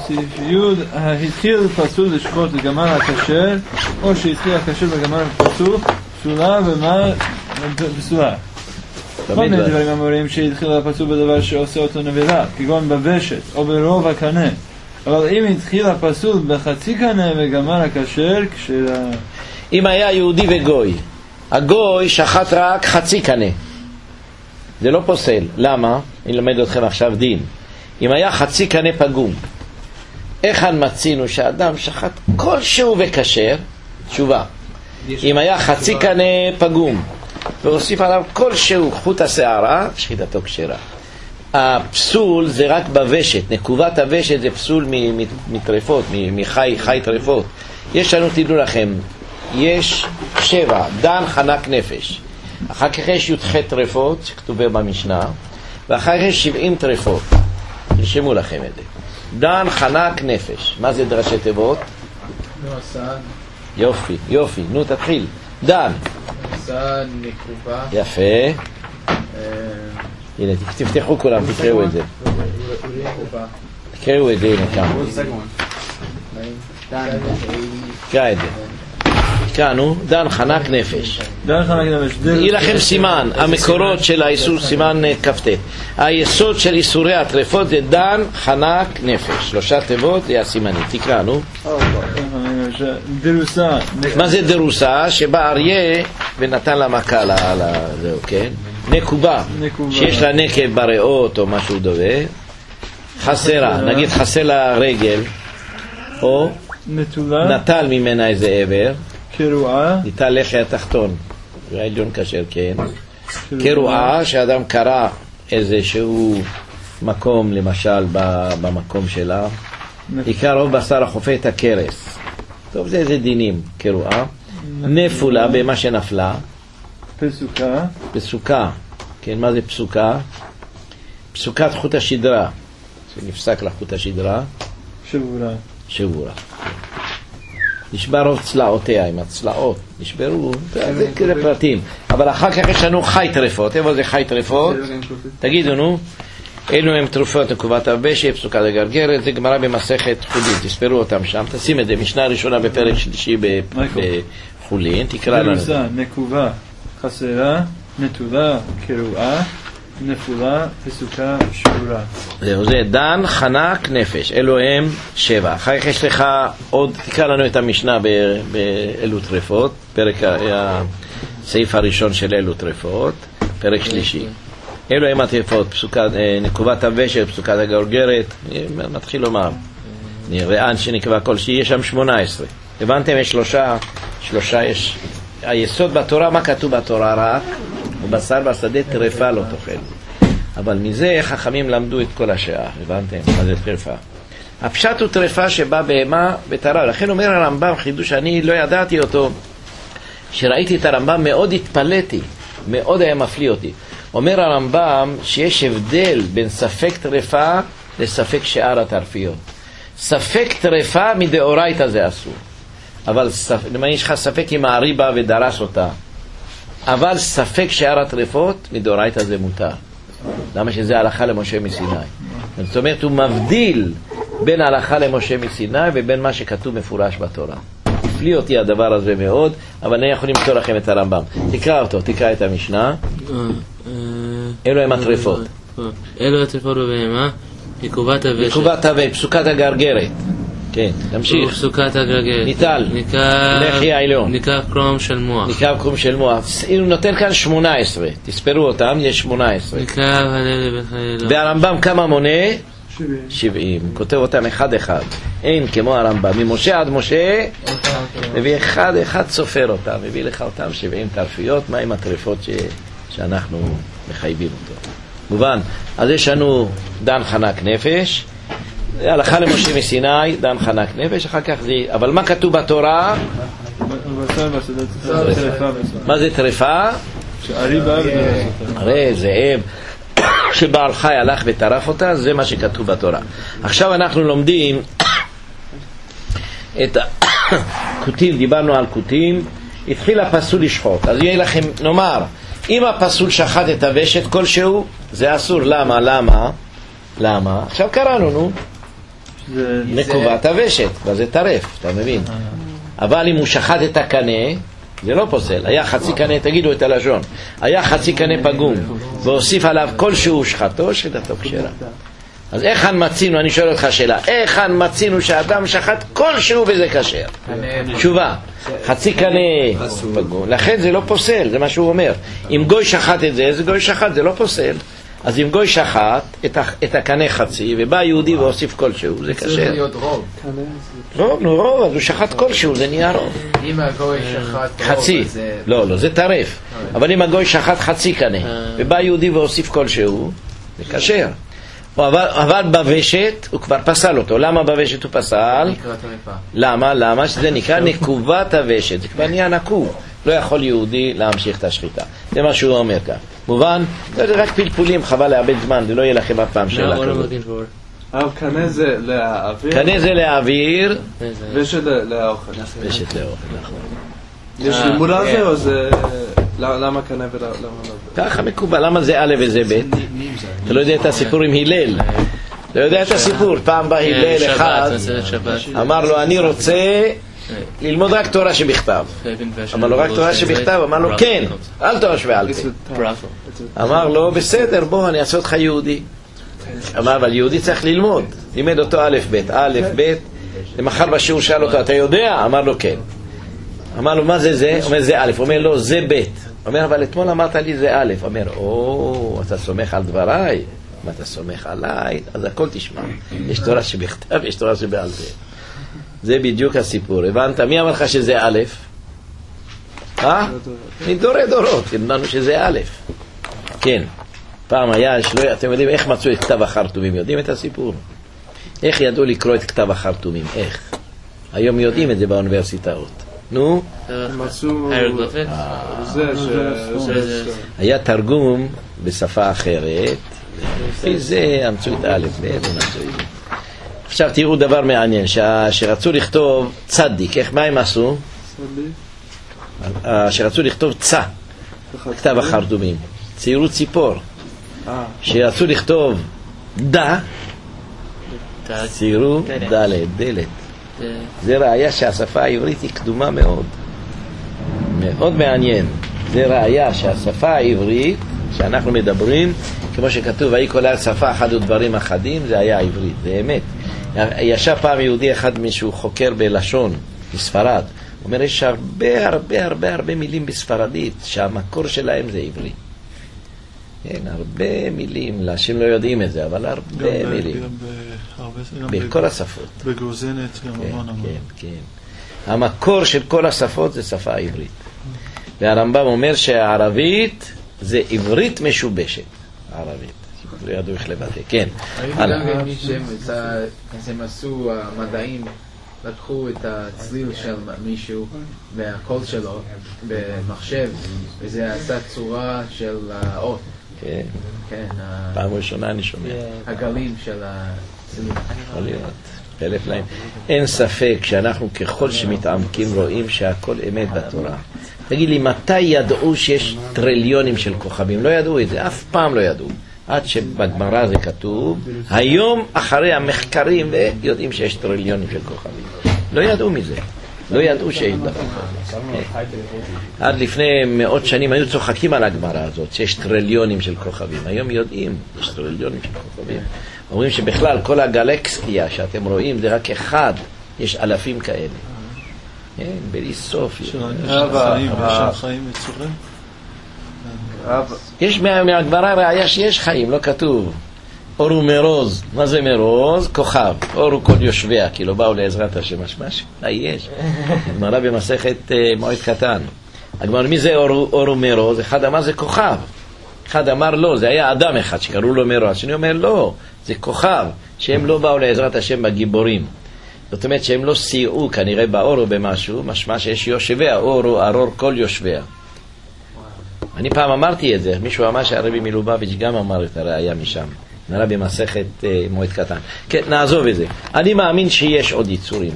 סעיף י' התחיל פסול לשחוט לגמר הכשר, או שהתחיל הכשר לגמר הפסול, פסולה ומה פסולה. כל מיני דברים אמורים שהתחיל הפסול בדבר שעושה אותו נבלה, כגון בוושת או ברוב הקנה. אבל אם התחיל הפסול בחצי קנה וגמר הכשר, אם היה יהודי וגוי, הגוי שחט רק חצי קנה, זה לא פוסל. למה? אני למד אתכם עכשיו דין. אם היה חצי קנה פגום, איך מצינו שאדם שחט כלשהו וכשר? תשובה, אם היה חצי קנה פגום והוסיף עליו כלשהו חוט השערה, שחיטתו כשרה. הפסול זה רק בוושת. נקובת הוושת זה פסול מטרפות, מחי טרפות. יש לנו, תדעו לכם, יש 7 דן חנק נפש, אחר כך יש י"ח טרפות שכתובה במשנה, ואחר כך יש 70 טרפות. תרשמו לכם את זה. דן חנק נפש, מה זה דרשי תיבות? יופי, יופי, נו תתחיל. דן סעד נקובה. יפה. הנה, תפתחו כולם, תקראו את זה. תקראו את זה, הנה כאן. תקרא את זה. תקראנו, דן חנק נפש. דן חנק נפש. יהיה לכם סימן, המקורות של האיסור, סימן כ"ט. היסוד של איסורי הטרפות זה דן חנק נפש. 3 תיבות זה הסימנים. תקראנו. דרוסה. מה זה דרוסה? שבא אריה ונתן לה מכה לזהו, כן? נקובה, שיש לה נקב בריאות או משהו דומה. חסרה, נגיד חסר לה רגל, או נטל ממנה איזה עבר, קרועה, ניטל לחי התחתון, העליון כשר, כן. קרועה, שאדם קרא איזשהו מקום, למשל במקום שלה, עיקר רוב בשר החופה את הקרס. טוב, זה איזה דינים. קרועה. נפולה, במה שנפלה. פסוקה. פסוקה. כן, מה זה פסוקה? פסוקת חוט השדרה, שנפסק לחוט השדרה. שבורה. שבורה. נשבר רוב צלעותיה, עם הצלעות נשברו, זה כזה פרטים. אבל אחר כך יש לנו חי טרפות. איפה זה חי טרפות? תגידו, נו. אלו הם תרופות נקובת הוושת, פסוקת הגרגרת, זה גמרא במסכת חולין, תספרו אותם שם, תשים את זה, משנה ראשונה בפרק שלישי בחולין, תקרא לנו. דרוסה, נקובה, חסרה, נטולה, קרועה, נפולה, פסוקה, שבורה. זהו, זה דן חנק נפש, אלו הם 7. אחר כך יש לך עוד, תקרא לנו את המשנה באלו טרפות, פרק הסעיף הראשון של אלו טרפות, פרק שלישי. אלו הם הטרפות, נקובת הוושת, פסוקת הגרגרת, מתחיל לומר, ריאן שנקבע כל שיש שם 18. הבנתם? יש שלושה יש. היסוד בתורה, מה כתוב בתורה? רק ובשר בשדה טרפה לא תאכל. אבל מזה חכמים למדו את כל השעה. הבנתם? מה זה טרפה? הפשט הוא טרפה שבא בהמה וטרה. לכן אומר הרמב"ם, חידוש אני לא ידעתי אותו, שראיתי את הרמב"ם מאוד התפלאתי, מאוד היה מפליא אותי. אומר הרמב"ם שיש הבדל בין ספק טרפה לספק שאר הטרפיות. ספק טרפה מדאורייתא זה אסור, אבל למה יש לך ספק אם הארי בא ודרס אותה, אבל ספק שאר הטרפות מדאורייתא זה מותר. למה? שזה הלכה למשה מסיני. זאת אומרת, הוא מבדיל בין ההלכה למשה מסיני ובין מה שכתוב מפורש בתורה. הפליא אותי הדבר הזה מאוד, אבל אני יכול למצוא לכם את הרמב"ם. תקרא אותו, תקרא את המשנה. אלו הם הטרפות. אלו הטרפות בבהמה, נקובת הוושת. נקובת הוושת, פסוקת הגרגרת. כן, תמשיך. פסוקת הגרגרת. ניטל, לחי העליון. ניקב קרום של מוח. ניקב קרום של מוח. הוא נותן כאן 18. תספרו אותם, יש 18. ניקב הלל לבן חלילו. והרמב"ם כמה מונה? 70. כותב אותם אחד אחד. אין כמו הרמב"ם, ממשה עד משה, מביא אחד אחד סופר אותם, מביא לך אותם 70 טרפיות. מה עם הטרפות שאנחנו מחייבים אותו? מובן. אז יש לנו דן חנק נפש, הלכה למשה מסיני, דן חנק נפש, אחר כך זה... אבל מה כתוב בתורה? מה זה טרפה? הרי זאב שבעל חי הלך וטרף אותה, זה מה שכתוב בתורה. עכשיו אנחנו לומדים את הכותים, דיברנו על כותים, התחיל הפסול לשחוט. אז יהיה לכם, נאמר, אם הפסול שחט את הוושת כלשהו, זה אסור. למה? עכשיו קראנו, נו. נקובת הוושת, כבר זה טרף, אתה מבין? אבל אם הוא שחט את הקנה, זה לא פוסל. היה חצי קנה, תגידו את הלשון, היה חצי קנה פגום והוסיף עליו כלשהו שחטו, שדתו כשרה. אז איכן מצינו, אני שואל אותך שאלה, איכן מצינו שאדם שחט כלשהו וזה כשר? תשובה, חצי קנה פגום, לכן זה לא פוסל, זה מה שהוא אומר. אם גוי שחט את זה, זה גוי שחט, זה לא פוסל. אז אם גוי שחט את הקנה חצי ובא יהודי והוסיף כלשהו, זה כשר. צריך להיות רוב. רוב, אז הוא שחט כלשהו, זה נהיה רוב. אם הגוי שחט חצי, לא, זה טרף. אבל אם הגוי שחט חצי קנה ובא יהודי והוסיף כלשהו, זה כשר. אבל בוושת הוא כבר פסל אותו. למה בוושת הוא פסל? למה? שזה נקרא נקובת הוושת, זה כבר נהיה נקוב. לא יכול יהודי להמשיך את השחיטה. זה מה שהוא אומר כאן. מובן? זה רק פלפולים, חבל לאבד זמן, זה לא יהיה לכם אף פעם שאלה כזאת. קנה זה להעביר. קנה זה להעביר. ושת לאוכל. ושת לאוכל, נכון. יש לימוד על זה או זה... למה קנה ולמה לא? ככה מקובל, למה זה א' וזה ב'? אתה לא יודע את הסיפור עם הלל. אתה יודע את הסיפור, פעם בא הלל אחד, אמר לו אני רוצה ללמוד רק תורה שבכתב. אמר לו רק תורה שבכתב, אמר לו כן, אל תורה שבעל פה. אמר לו בסדר, בוא אני אעשה אותך יהודי. אמר אבל יהודי צריך ללמוד, לימד אותו א' ב', למחר בשיעור שאל אותו אתה יודע? אמר לו כן. אמר לו מה זה זה? אומר זה א', אומר לו זה ב'. אומר אבל אתמול אמרת לי זה א'. אומר אתה סומך על דבריי? אם אתה סומך עליי אז הכל תשמע, יש תורה שבכתב, יש תורה שבעל פה. זה בדיוק הסיפור. הבנת? מי אמר לך שזה א'? מדורי דורות אמרנו שזה א'. כן, פעם היה אתם יודעים איך מצאו את כתב החרטומים? יודעים את הסיפור? איך ידעו לקרוא את כתב החרטומים? איך? היום יודעים את זה באוניברסיטאות. נו? היה תרגום בשפה אחרת, לפי זה אמצו את א' ב' ומצאו את זה. עכשיו תראו דבר מעניין, שרצו לכתוב צדיק, מה הם עשו? שרצו לכתוב צה, כתב החרטומים, ציירו ציפור. שרצו לכתוב דה, ציירו דלת. זה ראיה שהשפה העברית היא קדומה מאוד. מאוד מעניין. זה ראיה שהשפה העברית שאנחנו מדברים, כמו שכתוב, והיא כל השפה אחד ודברים אחדים, זה היה עברית, זה אמת. ישב פעם יהודי אחד, מישהו חוקר בלשון, בספרד, אומר, יש הרבה מילים בספרדית, שהמקור שלהם זה עברית. כן, הרבה מילים, לאנשים לא יודעים את זה, אבל הרבה מילים. בכל השפות. בגרוזינית גם המון. כן. המקור של כל השפות זה שפה עברית. והרמב"ם אומר שהערבית זה עברית משובשת. הערבית. לא ידעו איך לבטא. כן. גם שהם עשו המדעים, לקחו את הצליל של מישהו והקול שלו במחשב, וזה עשה צורה של האות. כן. פעם ראשונה אני שומע. הגלים של הצליל. יכול להיות. אלף להם. אין ספק שאנחנו ככל שמתעמקים רואים שהכל אמת בתורה. תגיד לי, מתי ידעו שיש טריליונים של כוכבים? לא ידעו את זה, אף פעם לא ידעו. עד שבגמרא זה כתוב, היום אחרי המחקרים יודעים שיש טריליונים של כוכבים. לא ידעו מזה. לא ידעו שיש דבר. עד לפני מאות שנים היו צוחקים על הגמרא הזאת, שיש טריליונים של כוכבים. היום יודעים, יש טריליונים של כוכבים. אומרים שבכלל כל הגלקסיה שאתם רואים זה רק אחד, יש אלפים כאלה. בלי סוף. יש חיים יצורים? יש מהגמרא ראיה שיש חיים, לא כתוב. אור ומרוז, מה זה מרוז? כוכב. אור הוא כל יושביה, כי לא באו לעזרת השם משהו. יש. גמרא במסכת מועד קטן. הגמרא, מי זה אור ומרוז? אחד אמר זה כוכב. אחד אמר לא, זה היה אדם אחד שקראו לו מרוז. השני אומר לא, זה כוכב, שהם לא באו לעזרת השם בגיבורים. זאת אומרת שהם לא סייעו כנראה באור או במשהו, משמע שיש יושביה, אור הוא ארור כל יושביה. אני פעם אמרתי את זה, מישהו אמר שהרבי מלובביץ' גם אמר את הראיה משם. נראה במסכת מועד קטן. כן, נעזוב את זה. אני מאמין שיש עוד יצורים.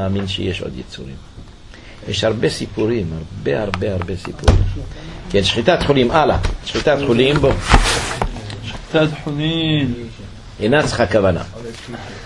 יש הרבה סיפורים, הרבה סיפורים. כן, שחיטת חולים, הלאה. שחיטת חולים, בוא. שחיטת חולים. אינה צריכה כוונה.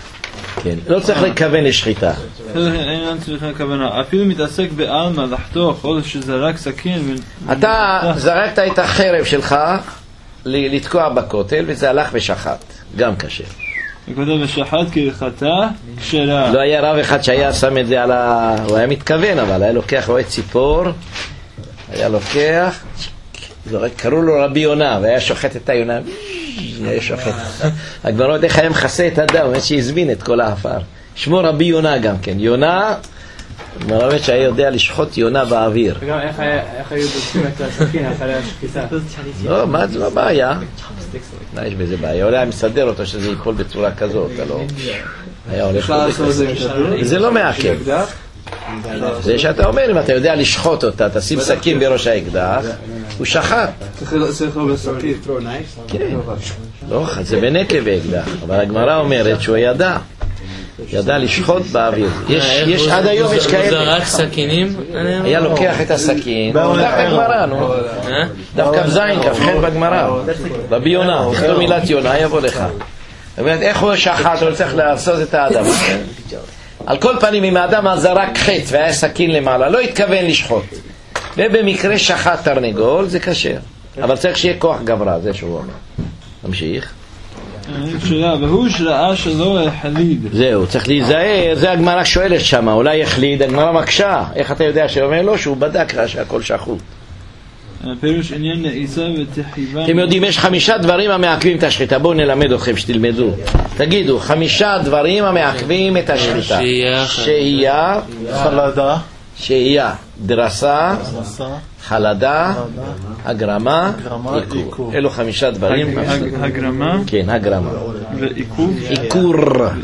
כן, לא צריך לכוון לשחיטה. אין צריכה כוונה. אפילו מתעסק בעלמא לחתוך, או שזרק סכין. אתה זרקת את החרב שלך לתקוע בכותל, וזה הלך ושחט, גם קשה. וכותב ושחט כהלכתה כשרה. לא היה רב אחד שהיה שם את זה על ה... הוא היה מתכוון, אבל היה לוקח רואה ציפור, היה לוקח, קראו לו רבי יונה, והיה שוחט את היונה, היה שוחט. הגמרא עוד איך היה מכסה את הדם, באמת שהזמין את כל האפר. שמו רבי יונה גם כן. יונה, מרמת שהיה יודע לשחוט יונה באוויר. וגם איך היו בודקים את הסכין אחרי השחיטה? לא, מה זה הבעיה? מה יש בזה בעיה? אולי היה מסדר אותו שזה ייפול בצורה כזאת, לא? היה הולך זה לא מעכב. זה שאתה אומר, אם אתה יודע לשחוט אותה, תשים סכין בראש האקדח, הוא שחט. צריך לו בסכין. כן. לא, זה בנקב האקדח. אבל הגמרא אומרת שהוא ידע לשחוט באוויר. יש עד היום יש כאלה. זרק סכינים? היה לוקח את הסכין, דף בגמרא, נו. דף כ"ז, כ"ח בגמרא. רבי יונה, תכתוב מילת יונה, יבוא לך. איך הוא שחט, הוא צריך לעשות את האדם. על כל פנים, אם האדם זרק חץ והיה סכין למעלה, לא התכוון לשחוט. ובמקרה שחט תרנגול, זה קשה. אבל צריך שיהיה כוח גברה, זה שהוא אומר. נמשיך. והוא שראה שלא החליד. זהו, צריך להיזהר, זה הגמרא שואלת שם, אולי החליד, הגמרא מקשה. איך אתה יודע שאומר לו? שהוא בדק שהכל שחוט. פירוש עניין נעיסה ותחיבה. אתם יודעים, יש 5 דברים המעכבים את השחיטה. בואו נלמד אתכם שתלמדו. תגידו, 5 דברים המעכבים את השחיטה. שהייה, חלדה, שהייה, דרסה, חלדה, הגרמה, עיקור. אלו 5 דברים. הגרמה? כן, הגרמה. ועיקור? עיקור.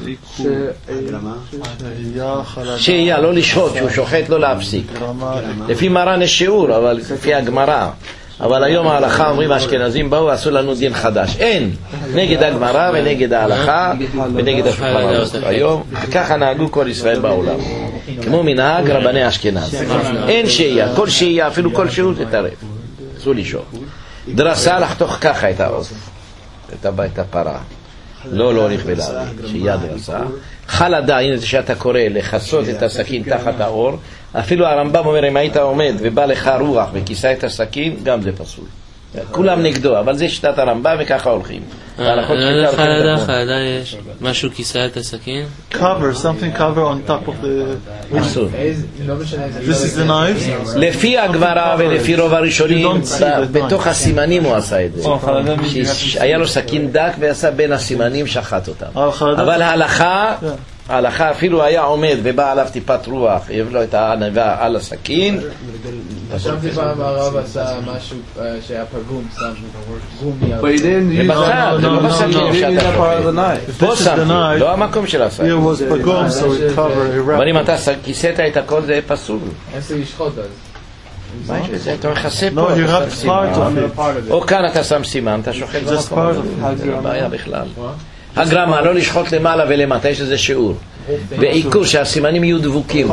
שהייה, לא לשחוט, שהוא שוחט לא להפסיק. לפי מרן יש שיעור, אבל לפי הגמרא. אבל היום ההלכה אומרים האשכנזים באו עשו לנו דין חדש. אין, נגד הגמרא ונגד ההלכה ונגד השולחן ערוך. היום, וככה נהגו כל ישראל בעולם. כמו מנהג רבני אשכנז. אין שהייה, כל שהייה, אפילו כל שיעור תתערב. אסור לשאול. דרסה לחתוך ככה את העוף, את הפרה. לא הולך בלהביא, שהייה דרסה. חלדה, הנה זה שאתה קורא, לחסות את הסכין תחת האור. אפילו הרמב"ם אומר, אם היית עומד ובא לך רוח וכיסה את הסכין, גם זה פסול. כולם נגדו, אבל זה שיטת הרמב"ם וככה הולכים. חלדה יש משהו כיסה את הסכין? cover, something cover on top of the... פסול. This is the knife? לפי הגמרא ולפי רוב הראשונים, בתוך הסימנים הוא עשה את זה. היה לו סכין דק ועשה בין הסימנים, שחט אותם. אבל ההלכה אפילו היה עומד ובא עליו טיפת רוח, הביא לו את הענבה על הסכין. חשבתי פעם הרב עשה משהו שהיה פגום, שם גומי. זה בצד, זה לא בסכין שאתה שוחט. פה שמתי, לא המקום של הסכין. אבל אם אתה כיסית את הכל זה פסול. איך זה לשחוט אז? מה יש בזה? אתה מכסה פה, אתה שם סימן. או כאן אתה שם סימן, אתה שוחט במקום. זה לא בעיה בכלל. הגרמה, לא לשחוט למעלה ולמטה, יש איזה שיעור. ועיקור, שהסימנים יהיו דבוקים.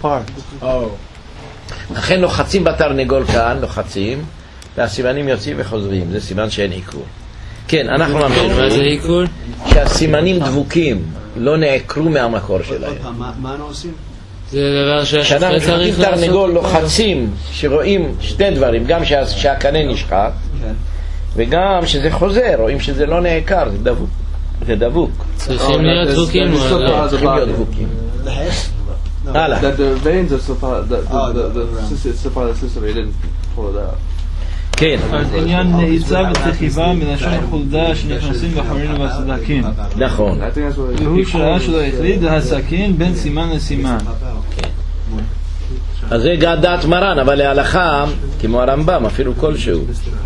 לכן לוחצים בתרנגול כאן, לוחצים, והסימנים יוצאים וחוזרים. זה סימן שאין עיקור. כן, אנחנו ממשיכים. מה זה עיקור? שהסימנים דבוקים, לא נעקרו מהמקור שלהם. מה אנו עושים? זה דבר כשאנחנו שוחטים תרנגול, לוחצים, שרואים 2 דברים, גם שהקנה נשחט, וגם שזה חוזר, רואים שזה לא נעקר, זה דבוק. זה דבוק. צריכים להיות דבוקים. צריכים להיות דבוקים. הלאה. כן. עניין נעיצה ותחיבה מלשון חולדה שנכנסים בחורינו והסדקים. נכון. והוא שראה שלא החליד הסכין בין סימן לסימן. אז זה דעת מרן, אבל להלכה, כמו הרמב"ם, אפילו כלשהו.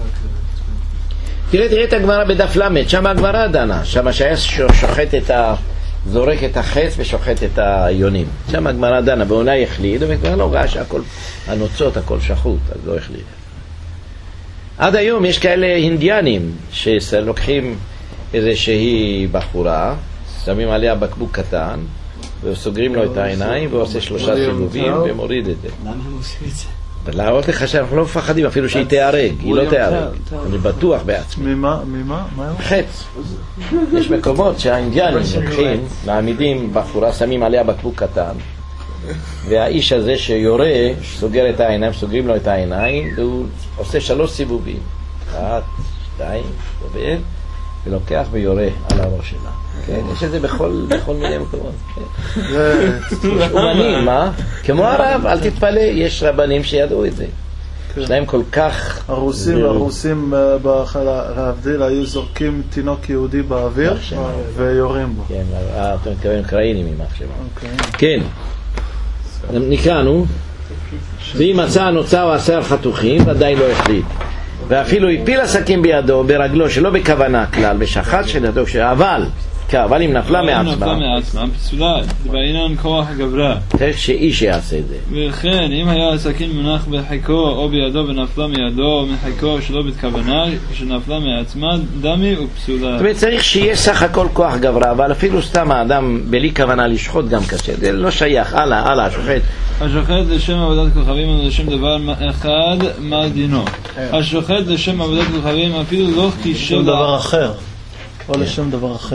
תראה את הגמרא בדף למד, שם הגמרא דנה, שם שהיה שוחט זורק את החץ ושוחט את היונים. שם הגמרא דנה, ואולי החליד, וכבר לא ראה שהכל, הנוצות, הכל שחוט, אז לא החליד. עד היום יש כאלה אינדיאנים שלוקחים איזושהי בחורה, שמים עליה בקבוק קטן, וסוגרים לו את העיניים, ועושה 3 סיבובים, ומוריד את זה. למה הם עושים את זה? להראות לך שאנחנו לא מפחדים אפילו שהיא תיהרג, היא לא תיהרג, אני בטוח בעצמי. ממה? חץ. יש מקומות שהאינדיאנים לוקחים, מעמידים בחורה, שמים עליה בקבוק קטן, והאיש הזה שיורה סוגר את העיניים, סוגרים לו את העיניים, והוא עושה 3 סיבובים, 1, 2, סובב, ולוקח ויורה על הראש שלה. כן, יש את זה בכל מיני מקומות. יש אומנים, מה? כמו הרב, אל תתפלא, יש רבנים שידעו את זה. יש להם כל כך... הרוסים להבדיל היו זורקים תינוק יהודי באוויר ויורים בו. כן, אתה מתכוון אוקראינים עם מחשבה. כן, נקראנו, ואם מצא נוצר או 10 חתוכים, ודאי לא החליט. ואפילו הפיל הסכין בידו, ברגלו, שלא בכוונה כלל, ושחט של ידו, אבל אם נפלה מעצמה, פסולה, זה בעניין כוח הגברה. צריך שאיש יעשה את זה. וכן, אם היה הסכין מונח בחיקו או בידו ונפלה מידו או מחיקו שלא בכוונה, שנפלה מעצמה, דמי ופסולה. זאת אומרת, צריך שיהיה סך הכל כוח גברה, אבל אפילו סתם האדם בלי כוונה לשחוט גם קשה, זה לא שייך. הלאה, השוחט. השוחט לשם עבודת כוכבים או לשם דבר אחד, מה דינו? השוחט לשם עבודת כוכבים אפילו לא לשם דבר אחר, או לשם דבר אחר.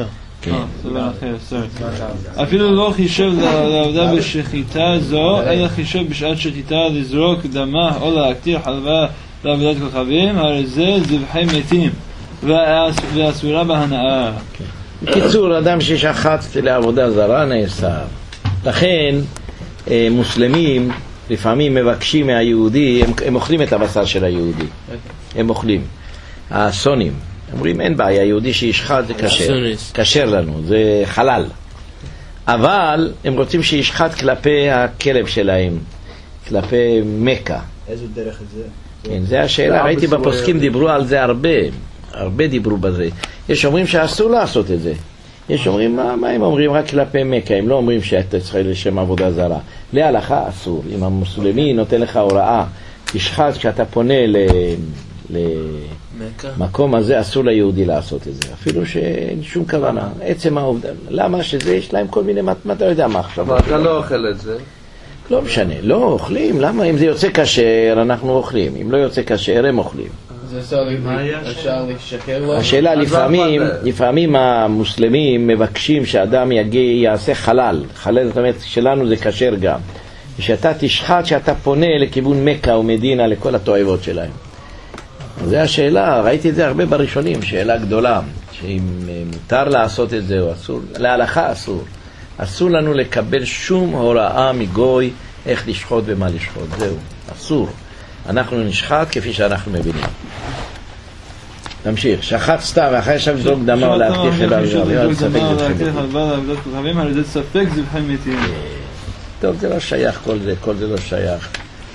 אפילו לא חישב לעבודה בשחיטה זו, אלא חישב בשעת שחיטה לזרוק דמה או להקטיר חלבה לעבודת כוכבים, הרי זה זבחי מתים ואסורה בהנאה. בקיצור, אדם ששחט לעבודה זרה נאסר. לכן מוסלמים לפעמים מבקשים מהיהודי, הם אוכלים את הבשר של היהודי, הם אוכלים, הסונים אומרים אין בעיה, יהודי שישחט זה כשר לנו, זה חלל, אבל הם רוצים שישחט כלפי הכלב שלהם, כלפי מקה. איזו דרך זה? כן, זה השאלה, ראיתי בפוסקים דיברו על זה הרבה דיברו בזה. יש אומרים שאסור לעשות את זה, יש אומרים, מה הם אומרים? רק כלפי מקה, הם לא אומרים שאתה צריך לשם עבודה זרה. להלכה אסור, אם המוסלמי נותן לך הוראה תשחט כשאתה פונה למקום הזה, אסור ליהודי לעשות את זה, אפילו שאין שום כוונה. עצם העובדה, למה שזה יש להם כל מיני, מה אתה יודע מה עכשיו? אבל אתה לא אוכל את זה? לא משנה, לא אוכלים, למה? אם זה יוצא כשר אנחנו אוכלים, אם לא יוצא כשר הם אוכלים. אפשר לשקר לו? השאלה, לפעמים המוסלמים מבקשים שאדם יעשה חלל, זאת אומרת שלנו זה כשר גם, ושאתה תשחט שאתה פונה לכיוון מקה ומדינה לכל התועבות שלהם. זו השאלה, ראיתי את זה הרבה בראשונים, שאלה גדולה, שאם מותר לעשות את זה או אסור, להלכה אסור לנו לקבל שום הוראה מגוי איך לשחוט ומה לשחוט, זהו, אסור. אנחנו נשחט כפי שאנחנו מבינים. נמשיך, שחט סתם ואחרי שם זרוק דמה או להקטיר חלבה, זה ספק זבחי מתים. טוב, זה לא שייך כל זה לא שייך.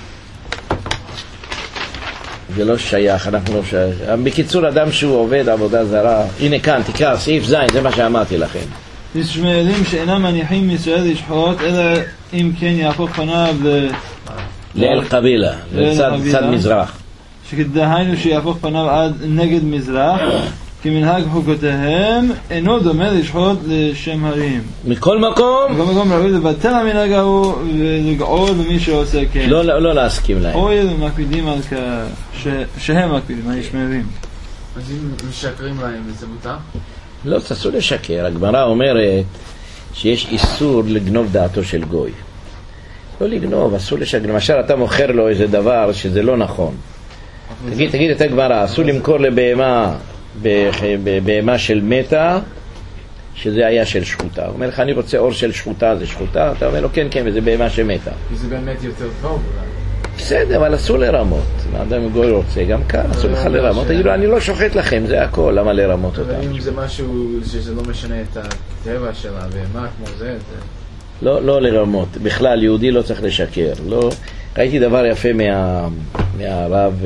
זה לא שייך, אנחנו לא שייך. בקיצור, אדם שהוא עובד עבודה זרה, הנה כאן, תקרא, סעיף זין, זה מה שאמרתי לכם. ישמעאלים שאינם מניחים מישראל לשחוט, אלא אם כן יהפוך פניו לאל קבילה, לצד מזרח. שכדהיינו שיהפוך פניו עד נגד מזרח, כי מנהג חוקותיהם אינו דומה לשחוט לשם הרים. מכל מקום ראוי לבטל המנהג ההוא ולגעור במי שעושה כן. לא להסכים להם. אוי, מקפידים על שהם מקפידים, הישמעאלים. אז אם משקרים להם זה מותר? לא, אסור לשקר. הגמרא אומרת שיש איסור לגנוב דעתו של גוי. לא לגנוב, אסור לשקר. למשל אתה מוכר לו איזה דבר שזה לא נכון. תגיד את הגמרא, אסור למכור לבהמה בהמה של מתה שזה היה של שחוטה. הוא אומר לך אני רוצה אור של שחוטה, זה שחוטה? אתה אומר לו כן, וזה בהמה שמתה. זה באמת יותר טוב אולי. בסדר, אבל אסור לרמות. האדם גוי רוצה, גם כאן אסור לך לרמות. תגיד לו אני לא שוחט לכם, זה הכל, למה לרמות אותם? אבל אם זה משהו שזה לא משנה את הטבע שלה בהמה כמו זה לא לרמות. בכלל יהודי לא צריך לשקר. ראיתי דבר יפה מהרב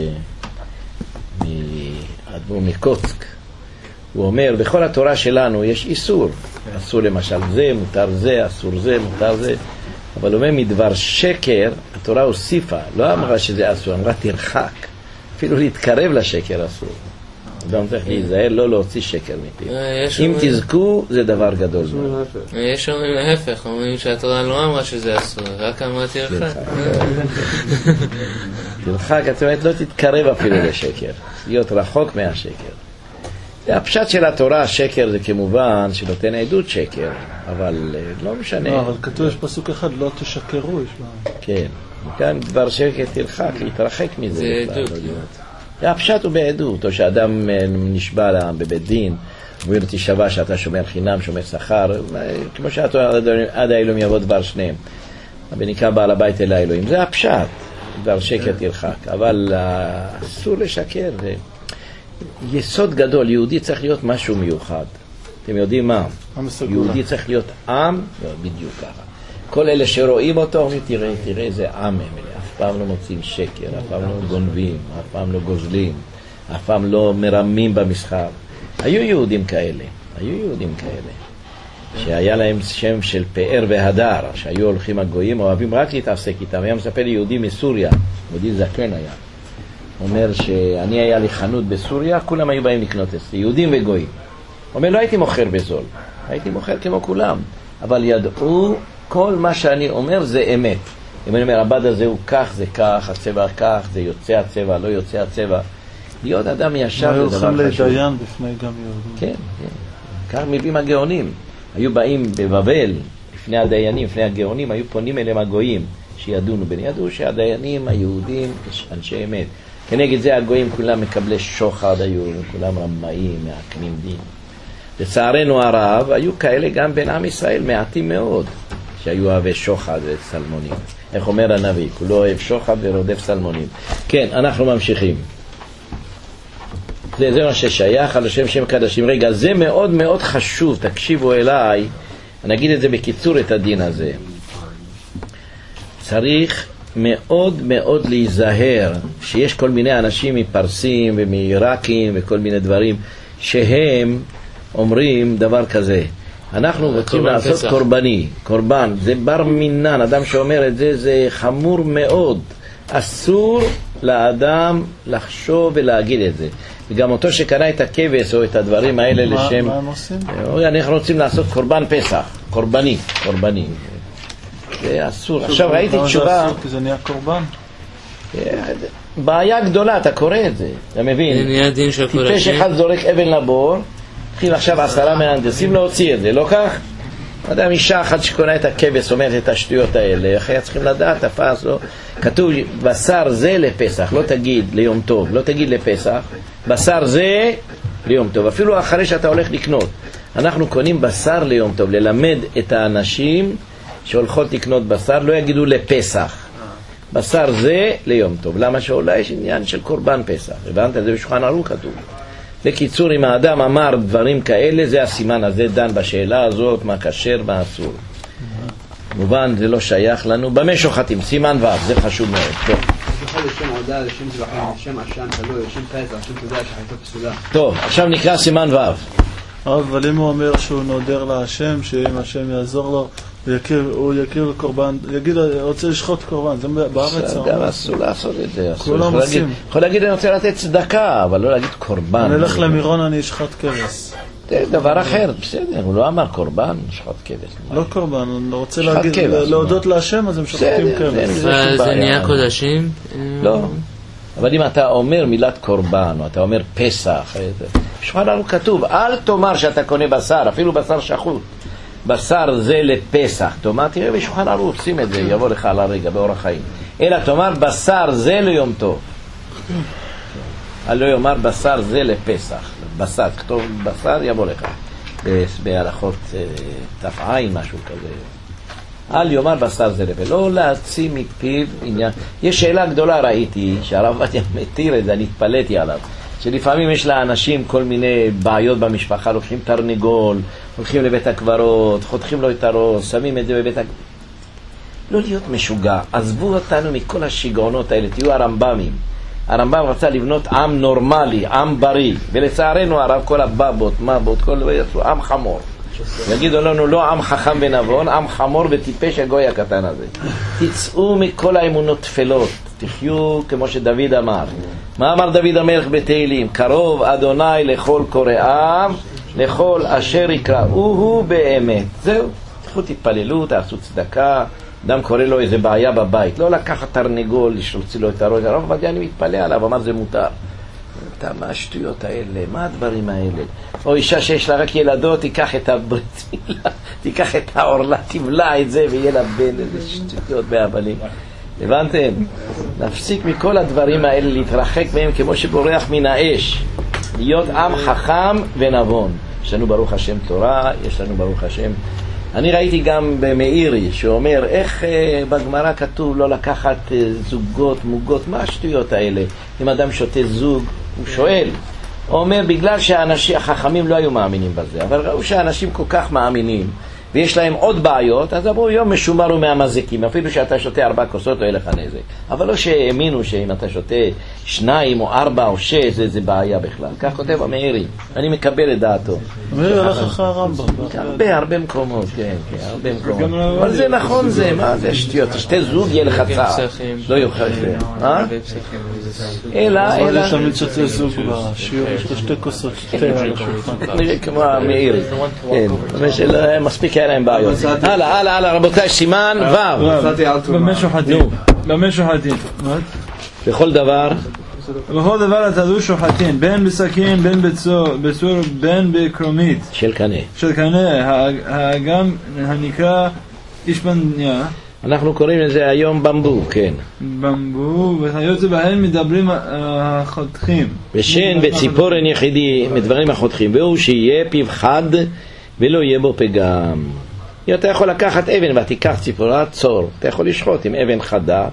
מאדמו"ר מקוצק. הוא אומר בכל התורה שלנו יש איסור, אסור למשל זה, מותר זה, אסור זה, מותר זה, אבל הוא אומר מדבר שקר התורה הוסיפה, לא אמרה שזה אסור, אמרה תרחק, אפילו להתקרב לשקר אסור. אדם צריך להיזהר, לא להוציא שקר מפיו. אם תזכו, זה דבר גדול. יש אומרים להפך, אומרים שהתורה לא אמרה שזה אסור, רק אמרה תרחק. תרחק, זאת אומרת, לא תתקרב אפילו לשקר, להיות רחוק מהשקר. הפשט של התורה, השקר זה כמובן שנותן עדות שקר, אבל לא משנה. לא, אבל כתוב יש פסוק אחד, לא תשקרו, יש לה. כן, כאן דבר שקר תרחק, להתרחק מזה. זה עדות. הפשט הוא בעדות, או שאדם נשבע בבית דין, אומר לו תשבע שאתה שומר חינם, שומר שכר, כמו שאתה עד האלוהים יבוא דבר שניהם. בנקרא בעל הבית אל האלוהים, זה הפשט, דבר שקר תרחק, אבל אסור לשקר, זה יסוד גדול, יהודי צריך להיות משהו מיוחד. אתם יודעים מה? יהודי צריך להיות עם, לא, בדיוק ככה. כל אלה שרואים אותו, אומרים תראה, זה עם הם, אף פעם לא מוצאים שקר, אף פעם לא גונבים, אף פעם לא גוזלים, אף פעם לא מרמים במסחר. היו יהודים כאלה, שהיה להם שם של פאר והדר, שהיו הולכים הגויים, אוהבים רק להתעסק איתם. היה מספר לי יהודי מסוריה, יהודי זקן היה. אומר שאני היה לי חנות בסוריה, כולם היו באים לקנות אצלי, יהודים וגויים. אומר, לא הייתי מוכר בזול, הייתי מוכר כמו כולם, אבל ידעו כל מה שאני אומר זה אמת. אם אני אומר, הבד הזה הוא כך, זה כך, הצבע כך, זה יוצא הצבע, לא יוצא הצבע. להיות אדם ישר זה דבר חשוב. היו הולכים לדיין בפני גם יהודים. כן. כך מביאים הגאונים. היו באים בבבל, לפני הדיינים, לפני הגאונים, היו פונים אליהם הגויים שידונו בין. ידעו שהדיינים, היהודים, אנשי אמת. כנגד זה הגויים כולם מקבלי שוחד היו, כולם רמאים, מעקמים דין. לצערנו הרב, היו כאלה גם בין עם ישראל, מעטים מאוד, שהיו אוהבי שוחד וסלמונים. איך אומר הנביא? כולו אוהב שוחד ורודף סלמונים. כן, אנחנו ממשיכים. זה מה ששייך על השם שם קדשים. רגע, זה מאוד מאוד חשוב, תקשיבו אליי, אני אגיד את זה בקיצור את הדין הזה. צריך מאוד מאוד להיזהר שיש כל מיני אנשים מפרסים ומעיראקים וכל מיני דברים שהם אומרים דבר כזה, אנחנו רוצים לעשות קורבן, זה בר מינן, אדם שאומר את זה, זה חמור מאוד, אסור לאדם לחשוב ולהגיד את זה. וגם אותו שקנה את הכבש או את הדברים האלה לשם, מה הם עושים? אנחנו רוצים לעשות קורבן פסח, קורבני. זה אסור. עכשיו ראיתי תשובה, כי זה נהיה קורבן. בעיה גדולה, אתה קורא את זה, אתה מבין? זה נהיה דין של כל טיפש אחד זורק אבן לבור, התחיל עכשיו 10 מהנדסים להוציא את זה, לא כך? אדם אישה אחת שקונה את הכבש אומרת את השטויות האלה, אחרי צריכים לדעת, הפעס לא, כתוב בשר זה לפסח, לא תגיד ליום טוב, לא תגיד לפסח, בשר זה ליום טוב, אפילו אחרי שאתה הולך לקנות, אנחנו קונים בשר ליום טוב, ללמד את האנשים שהולכות לקנות בשר, לא יגידו לפסח, בשר זה ליום טוב, למה שאולי יש עניין של קורבן פסח, הבנת? זה בשולחן ערוך כתוב. בקיצור, אם האדם אמר דברים כאלה, זה הסימן הזה, דן בשאלה הזאת, מה כשר, מה אסור. מובן, זה לא שייך לנו. במה שוחטים? סימן ו', זה חשוב מאוד. טוב. לשם עודה, לשם זבחים, לשם עשן, תלוי, לשם פסח, לשם תודה, שחייתות פסולה. טוב, עכשיו נקרא סימן ו'. אבל אם הוא אומר שהוא נודר להשם, שאם השם יעזור לו, הוא יקריב קורבן, יגיד, רוצה לשחוט קורבן, זה בארץ. גם אסור לעשות את זה. כולם עושים. יכול להגיד, אני רוצה לתת צדקה, אבל לא להגיד קורבן. אני אלך למירון, אני אשחט כבש. זה דבר אחר, בסדר, הוא לא אמר קורבן, שחט כבש. לא קורבן, אני רוצה להגיד, להודות להשם, אז הם שוחטים כבש. זה נהיה קודשים? לא. אבל אם אתה אומר מילת קורבן, או אתה אומר פסח, בשולחן ערוך כתוב, אל תאמר שאתה קונה בשר, אפילו בשר שחוט. בשר זה לפסח, תאמר, תראה בשולחן ערוך, שים את זה, יבוא לך על הרגע, באורח חיים. אלא תאמר, בשר זה ליום טוב. לא יאמר, בשר זה לפסח. בשר, כתוב בשר, יבוא לך. בהלכות תפעיים, משהו כזה. אל יאמר בשר זה לפסח. לא להוציא מפיו עניין. יש שאלה גדולה, ראיתי, שהרב עובדיה מתיר את זה, אני התפלאתי עליו. שלפעמים יש לאנשים כל מיני בעיות במשפחה, לוקחים תרנגול, הולכים לבית הקברות, חותכים לו את הראש, שמים את זה בבית הקברות. לא להיות משוגע, עזבו אותנו מכל השיגעונות האלה, תהיו הרמב"מים. הרמב"ם רצה לבנות עם נורמלי, עם בריא, ולצערנו הרב כל הבבות, מבות, כל עם חמור. יגידו לנו לא עם חכם ונבון, עם חמור וטיפש הגוי הקטן הזה. תצאו מכל האמונות תפלות, תחיו כמו שדוד אמר, מה אמר דוד המלך בתהילים? קרוב אדוני לכל קוראיו, לכל אשר יקראוהו באמת. זהו, תלכו תתפללו, תעשו צדקה. אדם קורא לו איזה בעיה בבית, לא לקחת תרנגול, להוציא לו את הראש, הרב עובדיה אני מתפלא עליו, אמר זה מותר. מה השטויות האלה? מה הדברים האלה? או אישה שיש לה רק ילדות, תיקח את הברית מילה, תיקח את העורלה, תבלע את זה ויהיה לה בן, איזה שטויות בהבלים. הבנתם? נפסיק מכל הדברים האלה, להתרחק מהם כמו שבורח מן האש. להיות עם חכם ונבון. יש לנו ברוך השם תורה, יש לנו ברוך השם. אני ראיתי גם במאירי שאומר איך בגמרא כתוב לא לקחת זוגות, מוגות, מה השטויות האלה? אם אדם שותה זוג, הוא שואל. הוא אומר בגלל שהאנשים החכמים לא היו מאמינים בזה, אבל ראו שהאנשים כל כך מאמינים ויש להם עוד בעיות, אז אמרו יום משומר הוא מהמזיקים, אפילו שאתה שותה 4 כוסות לא יהיה לך נזק. אבל לא שהאמינו שאם אתה שותה 2 או 4 או 6 זה בעיה בכלל. כך כותב המאירי, אני מקבל את דעתו. המאירי הלך אחרי הרמב"ם. הרבה מקומות, כן, הרבה מקומות. אבל זה נכון זה, מה זה שטויות? שתי זוג יהיה לך צער. לא יוכל יותר. אלא... יש תמיד שותה זוג בשיעור, יש לו 2 כוסות. נראה כמו המאירי. כן, מספיק היה להם בעיות. הלאה, רבותיי, סימן ו'. במה שוחטים? בכל דבר. בכל דבר תלו שוחטים, בין בסכין, בין בצור, בין בקרומית. של קנה. של קנה, האגם הנקרא אישבניה. אנחנו קוראים לזה היום במבו, כן. במבו, והיוצא בהן מדברים החותכים. בשן, בציפורן יחידי, מדברים החותכים. והוא שיהיה פיו חד ולא יהיה בו פגם. אתה יכול לקחת אבן ותיקח ציפורה צור, אתה יכול לשחוט עם אבן חדה.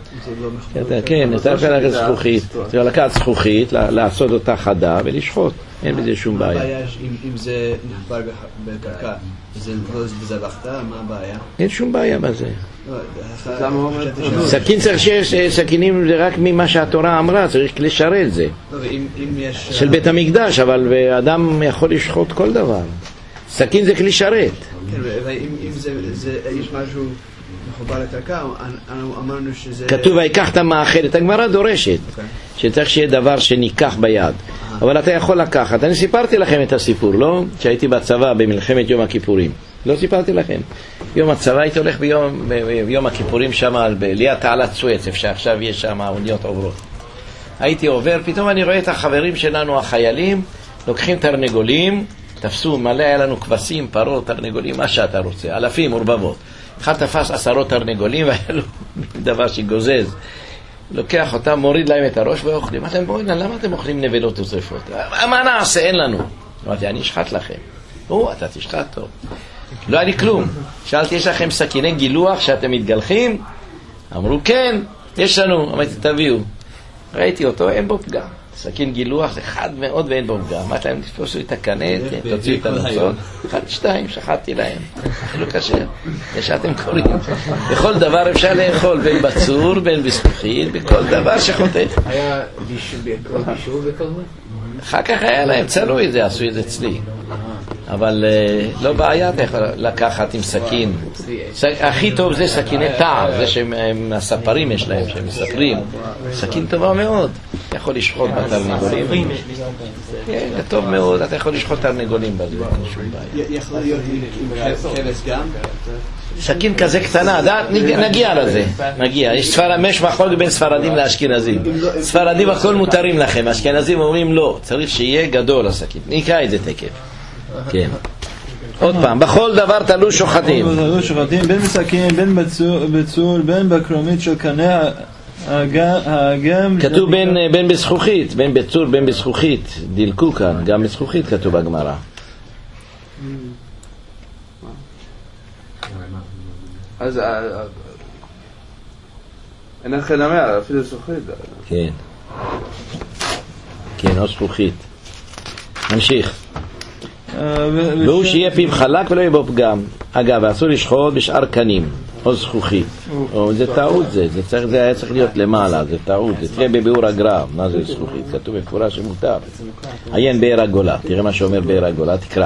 כן, אתה יכול לקחת זכוכית, אתה יכול לקחת זכוכית, לעשות אותה חדה ולשחוט, אין בזה שום בעיה. הבעיה אם זה נחפר בקרקע, זה בזבחת, מה הבעיה? אין שום בעיה בזה. סכין צריך שיש סכינים זה רק ממה שהתורה אמרה, צריך לשרת זה של בית המקדש, אבל אדם יכול לשחוט כל דבר. סכין זה כלי שרת. כן, ואם יש משהו מחובר לקרקע, אמרנו שזה... כתוב ויקח את המאכלת, הגמרא דורשת שצריך שיהיה דבר שניקח ביד, אבל אתה יכול לקחת. אני סיפרתי לכם את הסיפור, לא? שהייתי בצבא במלחמת יום הכיפורים, לא סיפרתי לכם? יום הצבא הייתי הולך ביום הכיפורים שם ליד תעלת סואץ, שעכשיו יש שם האוניות עוברות. הייתי עובר, פתאום אני רואה את החברים שלנו החיילים לוקחים תרנגולים, תפסו, מלא היה לנו כבשים, פרות, תרנגולים, מה שאתה רוצה, אלפים, מורבבות. אחד תפס 10 תרנגולים והיה לו דבר שגוזז. לוקח אותם, מוריד להם את הראש ואוכלים. אמרתי להם, למה אתם אוכלים נבלות ושריפות? מה נעשה? אין לנו. אמרתי, אני אשחט לכם. אתה תשחט טוב. לא היה לי כלום. שאלתי, יש לכם סכיני גילוח שאתם מתגלחים? אמרו, כן, יש לנו. אמרתי, תביאו. ראיתי אותו, אין בו פגם. סכין גילוח זה חד מאוד ואין בו פגם. אמרתי להם, תפסו את הקנה, תוציאו את הנוצות. 1, 2, שחטתי להם. אפילו קשה. זה שאתם קוראים. בכל דבר אפשר לאכול, בין בצור, בין בזכוכית, בכל דבר שחוטף. היה בישול בכל זה? אחר כך היה להם, צלו את זה, עשו את זה אצלי. אבל לא בעיה, אתה יכול לקחת עם סכין. הכי טוב זה סכיני טעם, זה שהספרים יש להם, שהם מספרים. סכין טובה מאוד. אתה יכול לשחוט בתרנגולים. כן, זה טוב מאוד, אתה יכול לשחוט תרנגולים בזה, אין שום בעיה. יכול להיות עם כבש גם? סכין כזה קטנה, נגיע לזה, נגיע. יש מחלוקת בין ספרדים לאשכנזים. ספרדים הכל מותרים לכם, אשכנזים אומרים לא, צריך שיהיה גדול הסכין. נקרא את זה תקף. כן. עוד פעם, בכל דבר תלו שוחטים. בין בסכין, בין בצור, בין בקרומית של קנה האגם. כתוב בין בזכוכית, בין בצור, בין בזכוכית. דילקו כאן, גם בזכוכית כתוב בגמרא. אז אין לך נמר, אפילו זכוכית. כן. כן, או זכוכית. נמשיך. והוא שיהיה פיו חלק ולא יהיה בו פגם. אגב, אסור לשחוט בשאר קנים או זכוכית. זה טעות, זה היה צריך להיות למעלה, זה טעות. זה תראה בביאור הגר"א, מה זה זכוכית? כתוב במפורש שמותר. עיין באר הגולה, תראה מה שאומר באר הגולה, תקרא.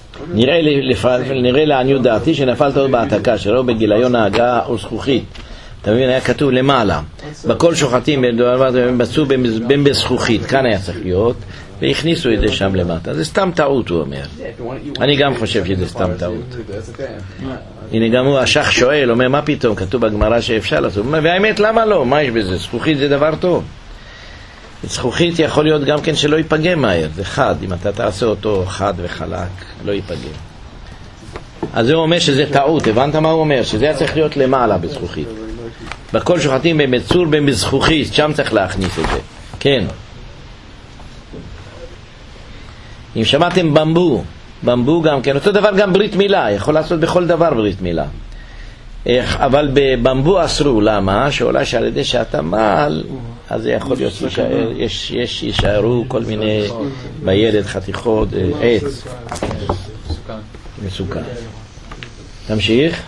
נראה לעניות דעתי שנפלת עוד בהעתקה שלו בגיליון ההגה או זכוכית, אתה מבין, היה כתוב למעלה, בכל שוחטים מצאו בין בזכוכית, כאן היה צריך להיות, והכניסו את זה שם למטה. זה סתם טעות, הוא אומר. אני גם חושב שזה סתם טעות. הנה גם הוא, השח שואל, אומר, מה פתאום? כתוב בגמרא שאפשר לעשות. והאמת, למה לא? מה יש בזה? זכוכית זה דבר טוב. זכוכית יכול להיות גם כן שלא ייפגם מהר, זה חד, אם אתה תעשה אותו חד וחלק, לא ייפגם. אז הוא אומר שזה טעות, הבנת מה הוא אומר? שזה היה צריך להיות למעלה בזכוכית. בכל שוחטים במצור בזכוכית, שם צריך להכניס את זה. כן. אם שמעתם במבו, במבו גם כן, אותו דבר גם ברית מילה, יכול לעשות בכל דבר ברית מילה. אבל בבמבו אסרו, למה? שאולי שעל ידי שאתה מעל, אז זה יכול להיות שישארו כל מיני בילד, חתיכות, עץ. מסוכן. תמשיך.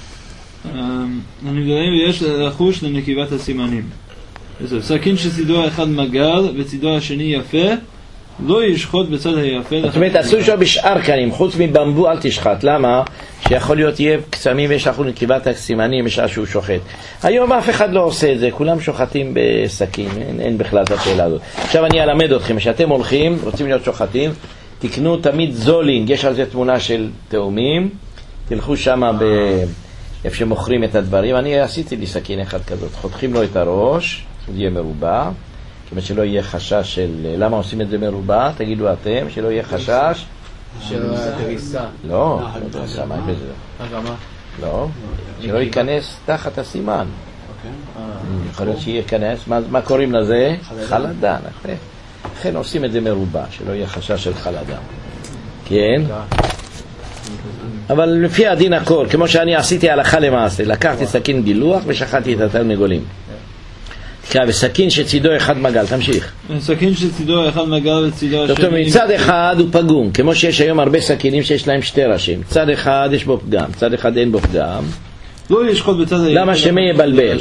הנגדרים ויש לחוש לנקיבת הסימנים. סכין שצידו האחד מגל וצידו השני יפה, לא ישחוט בצד היפה. זאת אומרת, אסור שהוא בשאר קנים, חוץ מבמבו אל תשחט. למה? שיכול להיות יהיה קסמים ויש לך נקיבת הסימנים בשעה שהוא שוחט. היום אף אחד לא עושה את זה, כולם שוחטים בסכין, אין בכלל את השאלה הזאת. עכשיו אני אלמד אתכם, כשאתם הולכים, רוצים להיות שוחטים, תקנו תמיד זולינג, יש על זה תמונה של תאומים, תלכו שמה איפה שמוכרים את הדברים. אני עשיתי לי סכין אחד כזאת, חותכים לו את הראש, זה יהיה מרובע, כמעט שלא יהיה חשש של למה עושים את זה מרובע, תגידו אתם, שלא יהיה חשש של דריסה. לא, לא דריסה, מה בזה? הרמה? לא, שלא ייכנס תחת הסימן. יכול להיות שייכנס, מה קוראים לזה? חלדן. לכן עושים את זה מרובע, שלא יהיה חשש של חלדן. כן? אבל לפי הדין הכל, כמו שאני עשיתי הלכה למעשה, לקחתי סכין גילוח ושחטתי את התרנגולים. וסכין שצידו אחד מגל, תמשיך. סכין שצידו אחד מגל וצידו השני. זאת אומרת, צד אחד הוא פגום, כמו שיש היום הרבה סכינים שיש להם שתי ראשים. צד אחד יש בו פגם, צד אחד אין בו פגם. לא ישחוט בצד היפה. למה שמי יבלבל?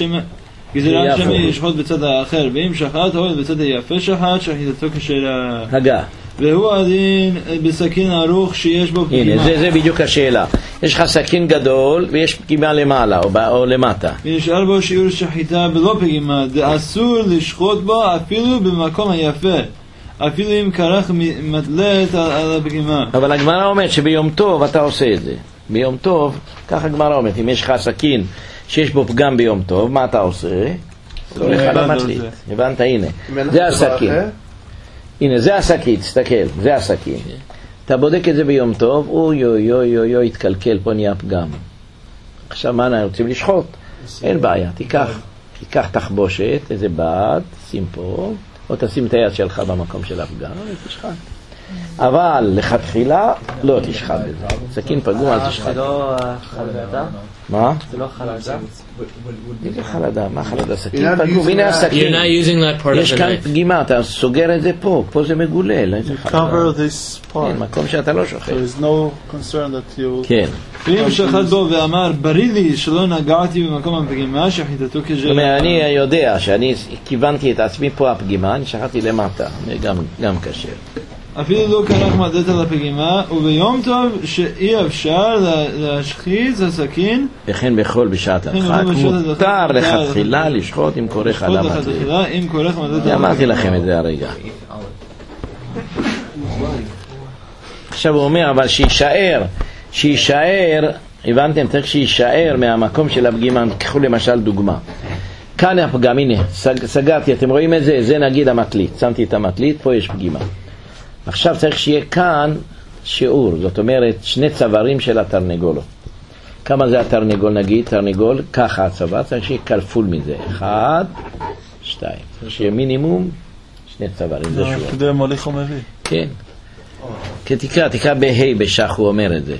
גזירת שמי ישחוט בצד האחר, ואם שחט הועל בצד היפה שחט, שחיטתו כשל הגה. והוא הדין בסכין ערוך שיש בו פגימה. הנה, זה בדיוק השאלה. יש לך סכין גדול ויש פגימה למעלה או למטה. ונשאר בו שיעור שחיטה בלא פגימה, אסור לשחוט בו אפילו במקום היפה, אפילו אם כרך מתלת על הפגימה. אבל הגמרא אומרת שביום טוב אתה עושה את זה. ביום טוב, כך הגמרא אומרת, אם יש לך סכין שיש בו פגם ביום טוב, מה אתה עושה? לא הולך על המתלית. הבנת? הנה. זה הסכין. הנה, זה הסכין, תסתכל, זה הסכין. אתה בודק את זה ביום טוב, אוי, התקלקל, פה נהיה פגם. עכשיו מה אנחנו רוצים לשחוט? אין בעיה, תיקח תחבושת, איזה בד, שים פה, או תשים את היד שלך במקום של הפגם, ותשחט. אבל לכתחילה לא תשחט בזה. סכין פגום, אל תשחט. זה לא חלדה? מה? זה לא חלדה? זה חלדה, מה חלדה? סכין פגום, הנה הסכין. יש כאן פגימה, אתה סוגר את זה פה זה מגולל. You cover this part. כן, מקום שאתה לא שוחט. There is no concern that you... כן. ואם שחט בו ואמר, בריא לי שלא נגעתי במקום הפגימה, שחיטתו כשל... אני יודע שאני כיוונתי את עצמי פה הפגימה, אני שחטתי למטה, גם קשה. אפילו לא כרך מתלת על הפגימה, וביום טוב שאי אפשר להשחיז הסכין, וכן בכל בשעת הדחק מותר לכתחילה לשחוט עם כורך על המתלית. אמרתי לכם את זה הרגע. עכשיו הוא אומר, אבל שישאר, הבנתם, צריך שישאר מהמקום של הפגימה. קחו למשל דוגמה, כאן הפגם, הנה סגרתי, אתם רואים את זה, זה נגיד המתלית, שמתי את המתלית, פה יש פגימה. עכשיו צריך שיהיה כאן שיעור, זאת אומרת שני צווארים של התרנגולו. כמה זה התרנגול נגיד? תרנגול, ככה הצוואר, צריך שיהיה כפול מזה, 1, 2, שיהיה מינימום שני צווארים, זה שיעור. כדי מוליך ומביא. כן. תקרא בהי בשח, הוא אומר את זה.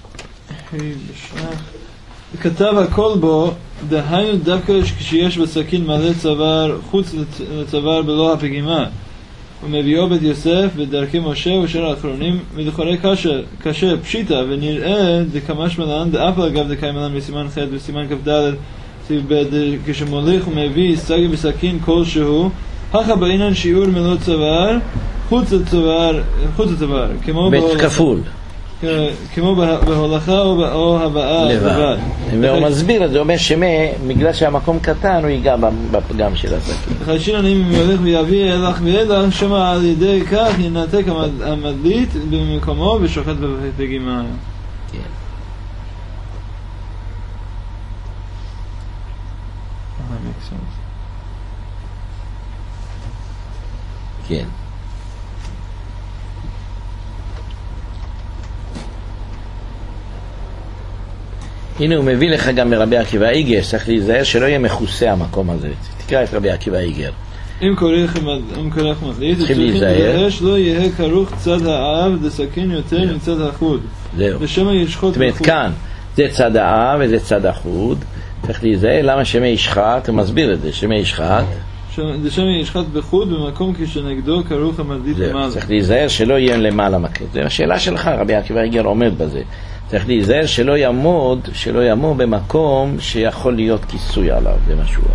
כתב הכל בו, דהיינו דווקא כשיש בסכין מלא צוואר חוץ לצוואר בלא הפגימה, ומביאו בית יוסף בדרכי משה ושאר האחרונים, ולכאורה קשה פשיטה, ונראה דקמש מלן דאף על אגב דקאי מלן בסימן ח' וסימן כ"ד, כשמוליך ומביא סגי בסכין כלשהו, הכה בעינן שיעור מלא צוואר חוץ לצוואר, כמו בית כפול. כמו בהולכה או הבאה לבד. והוא מסביר את זה, הוא אומר שמגלל שהמקום קטן הוא ייגע בפגם של הסכין. חיישין אני ילך ויביא אלך ואלך, שמה על ידי כך ינתק המדליט במקומו ושוחט בגימה. כן. כן. הנה הוא מביא לך גם מרבי עקיבא איגר, צריך להיזהר שלא יהיה מכוסה המקום הזה. תקרא את רבי עקיבא איגר. אם כורך מדליט, צריכים להיזהר שלא יהיה כרוך צד האב דסכין יותר מצד החוד. זהו. ושמה ישחוט בחוד. זאת אומרת, כאן זה צד האב וזה צד החוד. צריך להיזהר למה שמה ישחט, הוא מסביר את זה, שמה ישחט. שמה ישחט בחוד במקום כשנגדו כרוך המדליט למעלה. צריך להיזהר שלא יהיה למעלה מקום. זו השאלה שלך, רבי עקיבא איגר עומד בזה. צריך להיזהר שלא יעמוד במקום שיכול להיות כיסוי עליו, זה מה שהוא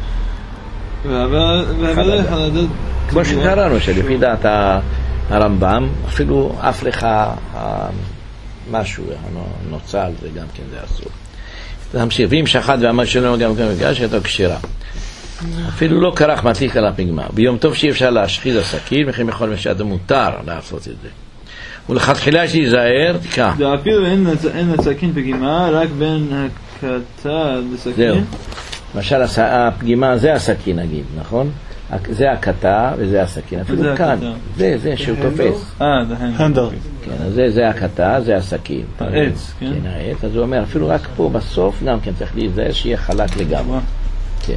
אומר. כמו שקראנו, שלפי דעת הרמב"ם, אפילו אף לך משהו נוצל, זה גם כן זה אסור. תמשיך, ואם שחט ואמר שלא גם גש, שאתה קשירה. אפילו לא כרך מדליק על הפגמה. ביום טוב שאי אפשר להשחיז הסכין, וכן בכל משעת מותר לעשות את זה. ולכתחילה שיזהר, תקע. זה אפילו אין הסכין פגימה, רק בין הקטה לסכין. זהו. למשל, הפגימה זה הסכין, נגיד, נכון? זה הקטה וזה הסכין. אפילו כאן. זה שהוא תופס. הנדר. כן, אז זה הקטה, זה הסכין. העץ, כן? כן, העץ. אז הוא אומר, אפילו רק פה בסוף, גם כן צריך להיזהר שיהיה חלק לגמרי. כן.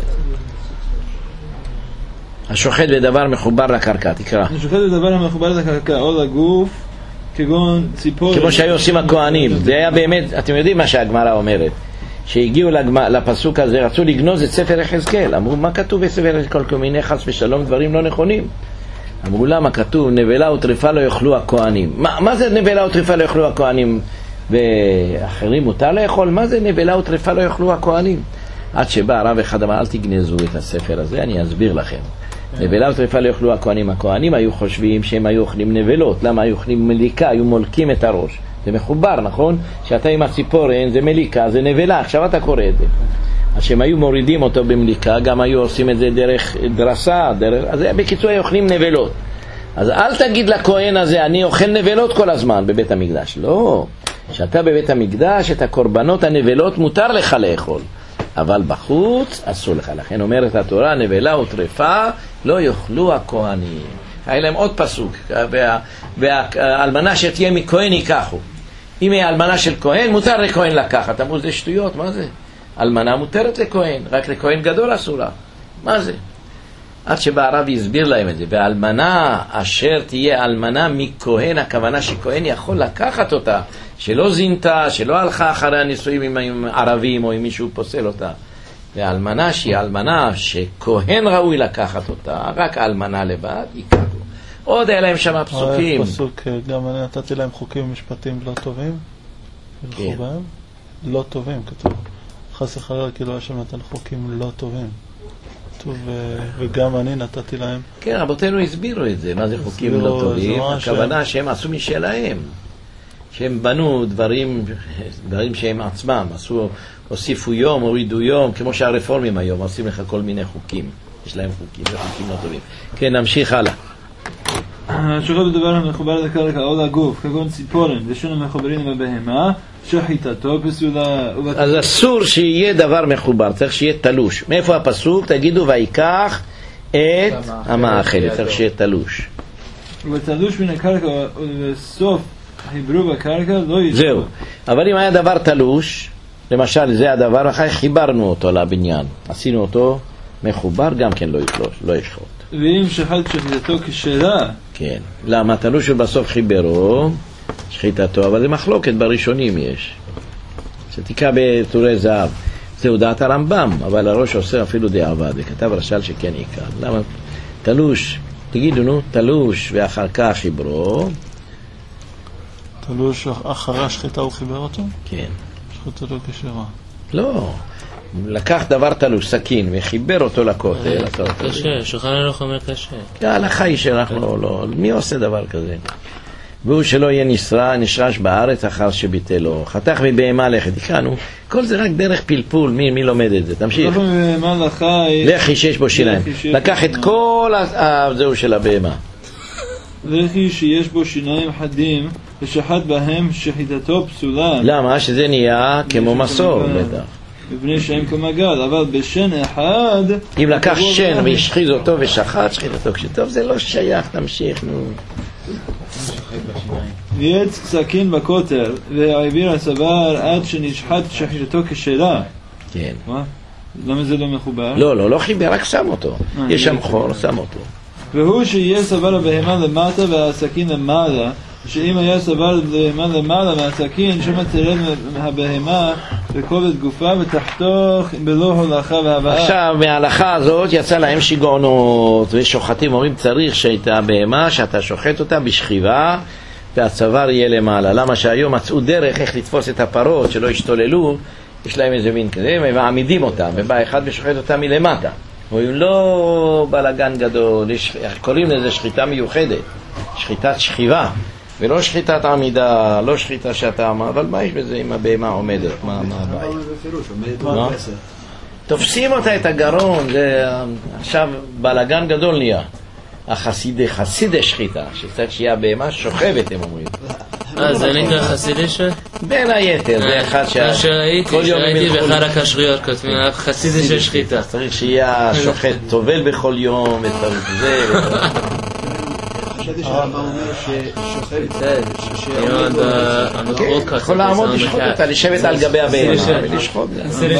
השוחט בדבר מחובר לקרקע, תקרא. השוחט בדבר המחובר לקרקע, או לגוף, כגון ציפור. כמו שהיו עושים הכהנים. זה היה באמת, אתם יודעים מה שהגמרא אומרת. שהגיעו לפסוק הזה, רצו לגנוז את ספר יחזקאל. אמרו, מה כתוב בספר יחזקאל? כל מיני חס ושלום דברים לא נכונים. אמרו, למה כתוב, נבלה וטרפה לא יאכלו הכהנים? מה זה נבלה וטרפה לא יאכלו הכהנים? ואחרים מותר לאכול? מה זה נבלה וטרפה לא יאכלו הכהנים? עד שבא הרב אחד אמר, אל תגנזו את הספר הזה, אני אסביר לכם. נבלה וטרפה לא יאכלו הכהנים. הכהנים היו חושבים שהם היו אוכלים נבלות. למה היו אוכלים מליקה? היו מולקים את הראש. זה מחובר, נכון? שאתה עם הציפורן, זה מליקה, זה נבלה. עכשיו אתה קורא את זה. אז שהם היו מורידים אותו במליקה, גם היו עושים את זה דרך דרסה, אז בקיצור היו אוכלים נבלות. אז אל תגיד לכהן הזה, אני אוכל נבלות כל הזמן בבית המקדש. לא. שאתה בבית המקדש, את הקורבנות הנבלות מותר לך לאכול. אבל בחוץ אסור לך. לכן אומרת התורה, נבלה וטרפה לא יאכלו הכהנים. היה להם עוד פסוק, והאלמנה שתהיה מכהן ייקחו. אם היא אלמנה של כהן, מותר לכהן לקחת. אמרו, זה שטויות, מה זה? אלמנה מותרת לכהן, רק לכהן גדול אסורה. מה זה? עד שבא הרב יסביר להם את זה. והאלמנה אשר תהיה אלמנה מכהן, הכוונה שכהן יכול לקחת אותה, שלא זינתה, שלא הלכה אחרי הנישואים עם ערבים או עם מישהו פוסל אותה. והאלמנה שהיא אלמנה שכהן ראוי לקחת אותה, רק האלמנה לבד, ייקחו. עוד היה להם שם פסוקים. פסוק, גם אני נתתי להם חוקים ומשפטים לא טובים. ילכו בהם. לא טובים, כתוב. חס וחלילה, כאילו השם נתן חוקים לא טובים. כתוב, וגם אני נתתי להם. כן, רבותינו הסבירו את זה, מה זה חוקים לא טובים. הכוונה שהם עשו משלהם. שהם בנו דברים שהם עצמם, הוסיפו יום, הורידו יום, כמו שהרפורמים היום עושים לך כל מיני חוקים. יש להם חוקים, וחוקים לא טובים. כן, נמשיך הלאה. השוחט בדבר המחובר לקרקע או לגוף, כגון ציפורן, ושון המחוברים לבהמה, שחיטתו פסולה. אז אסור שיהיה דבר מחובר, צריך שיהיה תלוש. מאיפה הפסוק? תגידו, ויקח את המאכלת, צריך שיהיה תלוש. ובתלוש מן הקרקע ובסוף חיברו בקרקע לא ישחוט. זהו, אבל אם היה דבר תלוש, למשל זה הדבר, אחרי חיברנו אותו לבניין, עשינו אותו מחובר, גם כן לא ישחוט. ואם שחט שחיטתו כשרה. כן, למה תלוש שבסוף חיברו שחיטתו, אבל זה מחלוקת בראשונים יש. שתיקה בתורי זהב, זה הודעת הרמב"ם, אבל הראש עושה אפילו דעבד, וכתב רש"ל שכן עיקר. למה? תלוש, תגידו נו, תלוש ואחר כך חיברו. תלוש אחרי השחיטה הוא חיבר אותו? כן. שחיטתו כשרה. לא. לקח דבר תלוש, סכין, וחיבר אותו לכותל. קשה, שולחן ערוך אומר קשה. ההלכה היא שאנחנו לא... מי עושה דבר כזה? והוא שלא יהיה נשרש בארץ אחר שביטלו. חתך מבהמה לכת. תקראנו, כל זה רק דרך פלפול, מי לומד את זה? תמשיך. לחי שיש בו שיניים. לקח את כל הזהו של הבהמה. לחי שיש בו שיניים חדים ושחט בהם שחיטתו פסולה. למה? שזה נהיה כמו מסור, בטח. מפני שהם כמגל, אבל בשן אחד... אם לקח שן והשחיז אותו ושחט, שחיטתו כשטוב, זה לא שייך, תמשיך, נו. ויעץ סכין בכותל, והעביר הסבר עד שנשחט שחיטתו כשלה. כן. מה? למה זה לא מחובר? לא חיבר, רק שם אותו. יש שם חור, שם אותו. והוא שיהיה סבל הבהמה למטה והסכין למעלה, שאם היה סבל הבהמה למעלה מהסכין, שמה תרד מהבהמה וכובד גופה ותחתוך בלא הולכה והבאה. עכשיו, מההלכה הזאת יצא להם שיגעונות, ושוחטים אומרים צריך שהייתה הבהמה, שאתה שוחט אותה בשכיבה, והצוואר יהיה למעלה. למה שהיום מצאו דרך איך לתפוס את הפרות שלא ישתוללו, יש להם איזה מין כזה, הם מעמידים אותם, ובא אחד ושוחט אותם מלמטה. הוא לא בלגן גדול, קוראים לזה שחיטה מיוחדת, שחיטת שכיבה, ולא שחיטת עמידה, לא שחיטה שאתה אמר, אבל מה יש בזה אם הבהמה עומדת? מה הבעיה? תופסים אותה את הגרון, זה עכשיו בלגן גדול נהיה. חסידי שחיטה, שצריך שיהיה הבהמה שוכבת, הם אומרים. זה נקרא חסידי של? בין היתר, זה אחד שראיתי באחד הכשרויות כותבים עליו חסידי של שחיטה. צריך שיהיה שוחט טובל בכל יום וצריך זה חשבתי שהרמב"ם אומר ששוחט יכול לעמוד לשחוט אותה, לשבת על גבי הבהמה ולשחוט.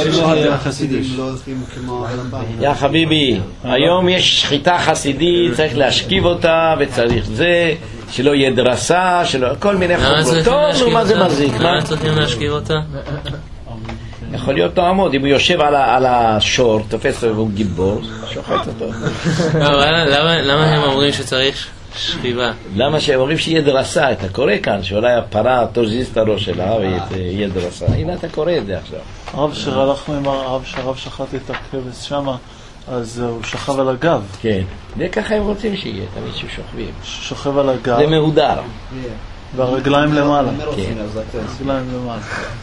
יא חביבי, היום יש שחיטה חסידית, צריך להשכיב אותה וצריך זה שלא יהיה דרסה, כל מיני חוקות. טוב, מה זה מזיק? למה צריכים להשכיב אותה? יכול להיות תעמוד, אם הוא יושב על השור, תופס לו והוא גיבור, שוחט אותו. למה הם אומרים שצריך שכיבה? למה שהם אומרים שיהיה דרסה? אתה קורא כאן שאולי הפרה תוזיז את הראש שלה ויהיה דרסה. הנה אתה קורא את זה עכשיו. הרב שהלכנו עם הרב שחט את הכבש שמה, אז הוא שכב על הגב. כן, וככה הם רוצים שיהיה, תמיד ששוכבים. שוכב על הגב. זה מהודר. והרגליים למעלה. כן. הרגליים למעלה.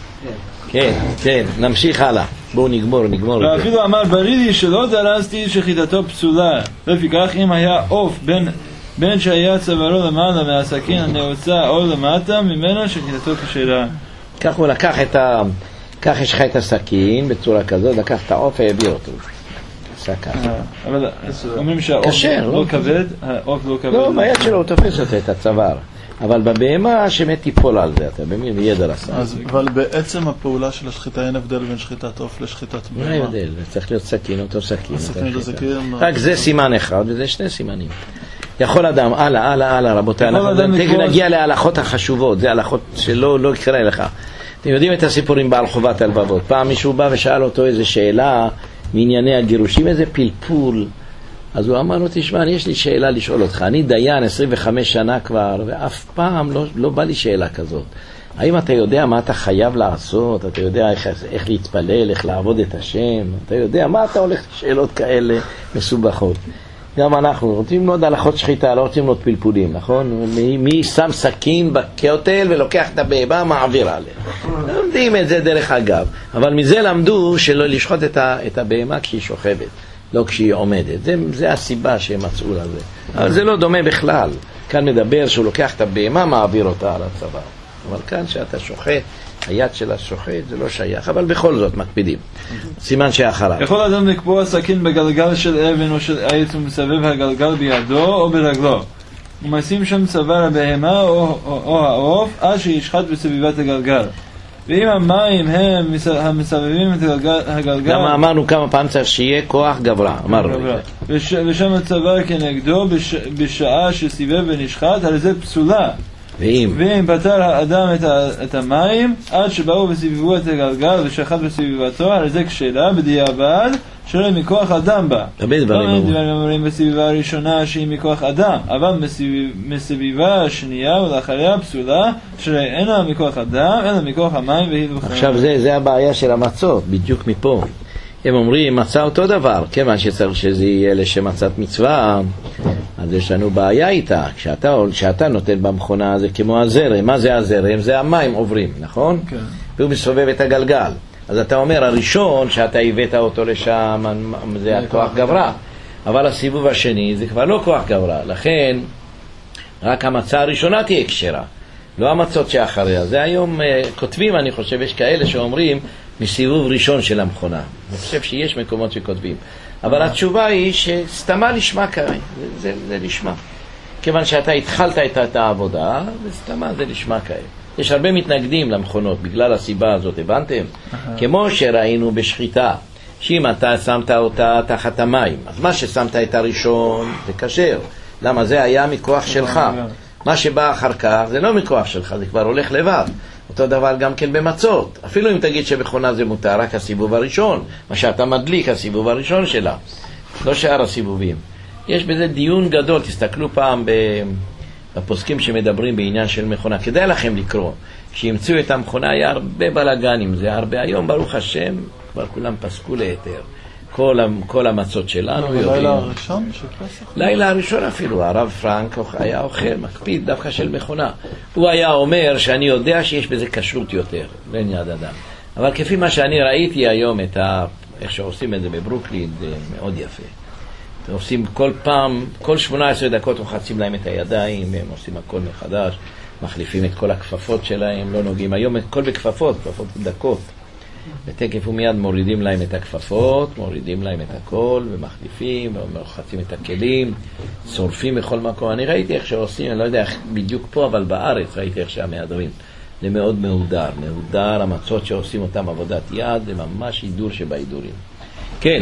כן, נמשיך הלאה. בואו נגמור. ואפילו אמר ברידי שלא דרסתי שחיטתו פסולה. לפיכך אם היה עוף בין שהיה צווארו למעלה מהסכין הנעוצה או למטה ממנה שחיטתו כשלה. כך הוא לקח כך יש לך את הסכין בצורה כזאת, לקח את העוף והעביר אותו. אבל אומרים שהעוף לא כבד, לא, ביד שלו הוא תופס אותו את הצוואר, אבל בבהמה שמת תיפול על זה, אתה במין ויהיה דרסה. אבל בעצם הפעולה של השחיטה אין הבדל בין שחיטת עוף לשחיטת בהמה. אין הבדל, זה צריך להיות סכין, אותו סכין. רק זה סימן אחד וזה שני סימנים. יכול אדם, הלאה רבותיי, אנחנו נגיע להלכות החשובות, זה הלכות שלא יקרה לך. אתם יודעים את הסיפורים בעל חובת הלבבות. פעם מישהו בא ושאל אותו איזו שאלה מענייני הגירושים, איזה פלפול. אז הוא אמר לו, תשמע, יש לי שאלה לשאול אותך. אני דיין 25 שנה כבר, ואף פעם לא בא לי שאלה כזאת. האם אתה יודע מה אתה חייב לעשות? אתה יודע איך להתפלל, איך לעבוד את השם? אתה יודע מה אתה הולך לשאלות כאלה מסובכות? גם אנחנו רוצים ללמוד הלכות שחיטה, לא רוצים ללמוד פלפולים, נכון? מי שם סכין בכותל ולוקח את הבהמה, מעביר עליה. לומדים את זה דרך אגב, אבל מזה למדו שלא לשחוט את הבהמה כשהיא שוכבת, לא כשהיא עומדת. זה הסיבה שהם מצאו לזה. אבל זה לא דומה בכלל. כאן מדבר שהוא לוקח את הבהמה, מעביר אותה על הצוואר. אבל כאן שאתה שוחט, היד של השוחט זה לא שייך, אבל בכל זאת מקפידים. סימן שאחריו. יכול אדם לקבוע סכין בגלגל של אבן או של עץ ומסבב הגלגל בידו או ברגלו. ומשים שם צוואר הבהמה או העוף עד שישחט בסביבת הגלגל. ואם המים הם המסבבים את הגלגל... למה אמרנו כמה פעם צריך שיהיה כוח גברה, אמרנו. ושם הצוואר כנגדו בשעה שסיבב ונשחט, הרי זה פסולה. ואם פתר האדם את המים עד שבאו וסביבו את הגלגל ושחט בסביבתו, הרי זה כשלה בדיעבד שלא מכוח אדם בה. דברים אומרים בסביבה הראשונה שהיא מכוח אדם, אבל מסביבה השנייה ולאחריה פסולה שלא אינה מכוח אדם אלא מכוח המים והילוכם. עכשיו זה הבעיה של המצות, בדיוק מפה. הם אומרים מצה אותו דבר, כיוון שצריך שזה יהיה לשם מצת מצווה, אז יש לנו בעיה איתה. כשאתה נותן במכונה זה כמו הזרם. מה זה הזרם? זה המים עוברים, נכון? כן. והוא מסובב את הגלגל. אז אתה אומר הראשון שאתה הבאת אותו לשם זה הכוח גברה, אבל הסיבוב השני זה כבר לא כוח גברה, לכן רק המצה הראשונה תהיה כשרה, לא המצות שאחריה. זה היום כותבים, אני חושב יש כאלה שאומרים מסיבוב ראשון של המכונה, אני חושב שיש מקומות שכותבים, אבל התשובה היא שסתמה לשמה קראי, זה לשמה, כיוון שאתה התחלת את העבודה, וסתמה זה לשמה קראי. יש הרבה מתנגדים למכונות בגלל הסיבה הזאת, הבנתם? כמו שראינו בשחיטה, שאם אתה שמת אותה תחת המים, אז מה ששמת את הראשון זה כשר. למה? זה היה מכוח שלך. מה שבא אחר כך זה לא מכוח שלך, זה כבר הולך לבד. אותו דבר גם כן במצות. אפילו אם תגיד שבכונה זה מותר, רק הסיבוב הראשון, מה שאתה מדליק, הסיבוב הראשון שלה, לא שאר הסיבובים. יש בזה דיון גדול, תסתכלו פעם בפוסקים שמדברים בעניין של מכונה, כדאי לכם לקרוא. כשימצאו את המכונה היה הרבה בלגן עם זה, הרבה. היום ברוך השם כבר כולם פסקו להיתר. כל המצות שלנו יודעים. לילה הראשון של פסח? לילה הראשון אפילו, הרב פרנק היה אוכל, מקפיד דווקא של מכונה. הוא היה אומר שאני יודע שיש בזה כשרות יותר, בין יד אדם. אבל כפי מה שאני ראיתי היום, איך שעושים את זה בברוקלין, זה מאוד יפה. עושים כל פעם, כל 18 דקות מוחצים להם את הידיים, והם עושים הכל מחדש, מחליפים את כל הכפפות שלהם, לא נוגעים. היום הכל בכפפות, כפפות דקות. ותקף ומיד מורידים להם את הכפפות, מורידים להם את הכל, ומחליפים, ומוחצים את הכלים, שורפים בכל מקום. אני ראיתי איך שעושים, אני לא יודע איך בדיוק פה, אבל בארץ ראיתי איך שהמהדרים. זה מאוד מהודר, מהודר, המצות שעושים אותם עבודת יד, זה ממש הידור שבהידורים. כן.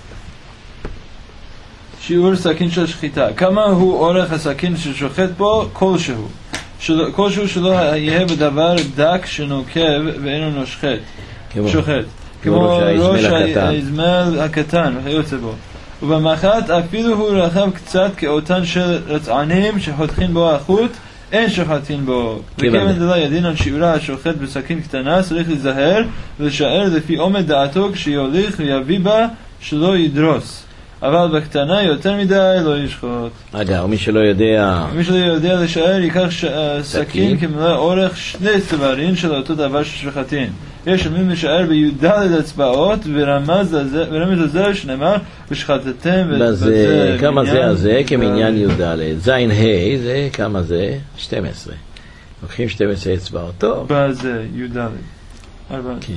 שיעור סכין של שחיטה. כמה הוא אורך הסכין ששוחט בו? כלשהו שלא יהיה בדבר דק שנוקב ואינו נושחת. שוחט. כמו ראש האזמל הקטן וכיוצא בו. ובמחט אפילו הוא רחב קצת כאותן של רצענים שחותכים בו החוט, אין שוחטין בו. וכיוון דלה ידין על שיעורה השוחט בסכין קטנה, צריך להיזהר ולשער לפי עומד דעתו כשיוליך ויביא בה שלא ידרוס. אבל בקטנה יותר מדי לא ישחוט. אגב, מי שלא יודע לשער ייקח סכין כמלא אורך 2 צווארין של אותו דבר ששוחטין. יש עלמים לשער בי"ד אצבעות ורמז לזה שנאמר ושחטתם בזה. כמה זה הזה? כמניין י"ד. זין ה' זה כמה זה? 12. לוקחים 12 אצבעות. טוב. בזה י"ד. כן.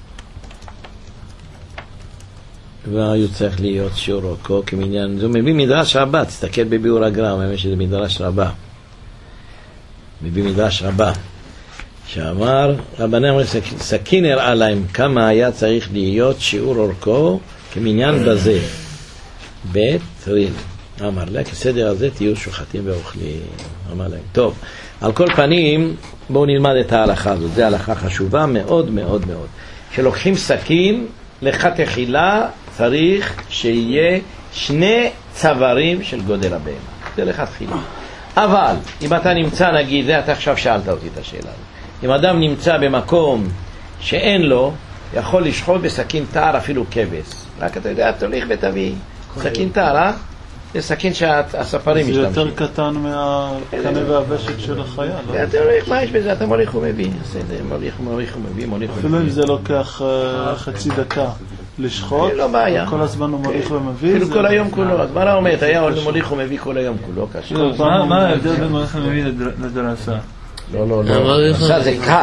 כבר היו צריך להיות שיעור אורכו כמניין, זה מביא מדרש רבה, תסתכל בביאור הגר"א, אומר שזה מדרש רבה, מביא מדרש רבה, שאמר, רבני אמר, סכין הראה להם כמה היה צריך להיות שיעור אורכו כמניין בזה, בית ריל, אמר לה, כסדר הזה תהיו שוחטים ואוכלים, אמר להם, טוב, על כל פנים, בואו נלמד את ההלכה הזאת, זו הלכה חשובה מאוד מאוד מאוד, שלוקחים סכין, לכתחילה צריך שיהיה 2 צווארים של גודל הבהמה. זה לכתחילה. אבל אם אתה נמצא, נגיד, זה אתה עכשיו שאלת אותי את השאלה. אם אדם נמצא במקום שאין לו, יכול לשחוט בסכין תער אפילו כבש. רק אתה יודע, תוליך ותביא. סכין תער, זה סכין שהספרים משתמשים. זה יותר קטן מהקנה והוושט של החיה, לא? אתה הולך, מה יש בזה? אתה מוליך ומביא. מוליך ומביא. אפילו אם זה לוקח חצי דקה לשחוט, לא בעיה. כל הזמן הוא מוליך ומביא. אפילו כל היום כולו. אז מה אומרת? היה מוליך ומביא כל היום כולו. מה ההבדל בין מוליך ומביא לדרסה? לא. דרסה זה כך.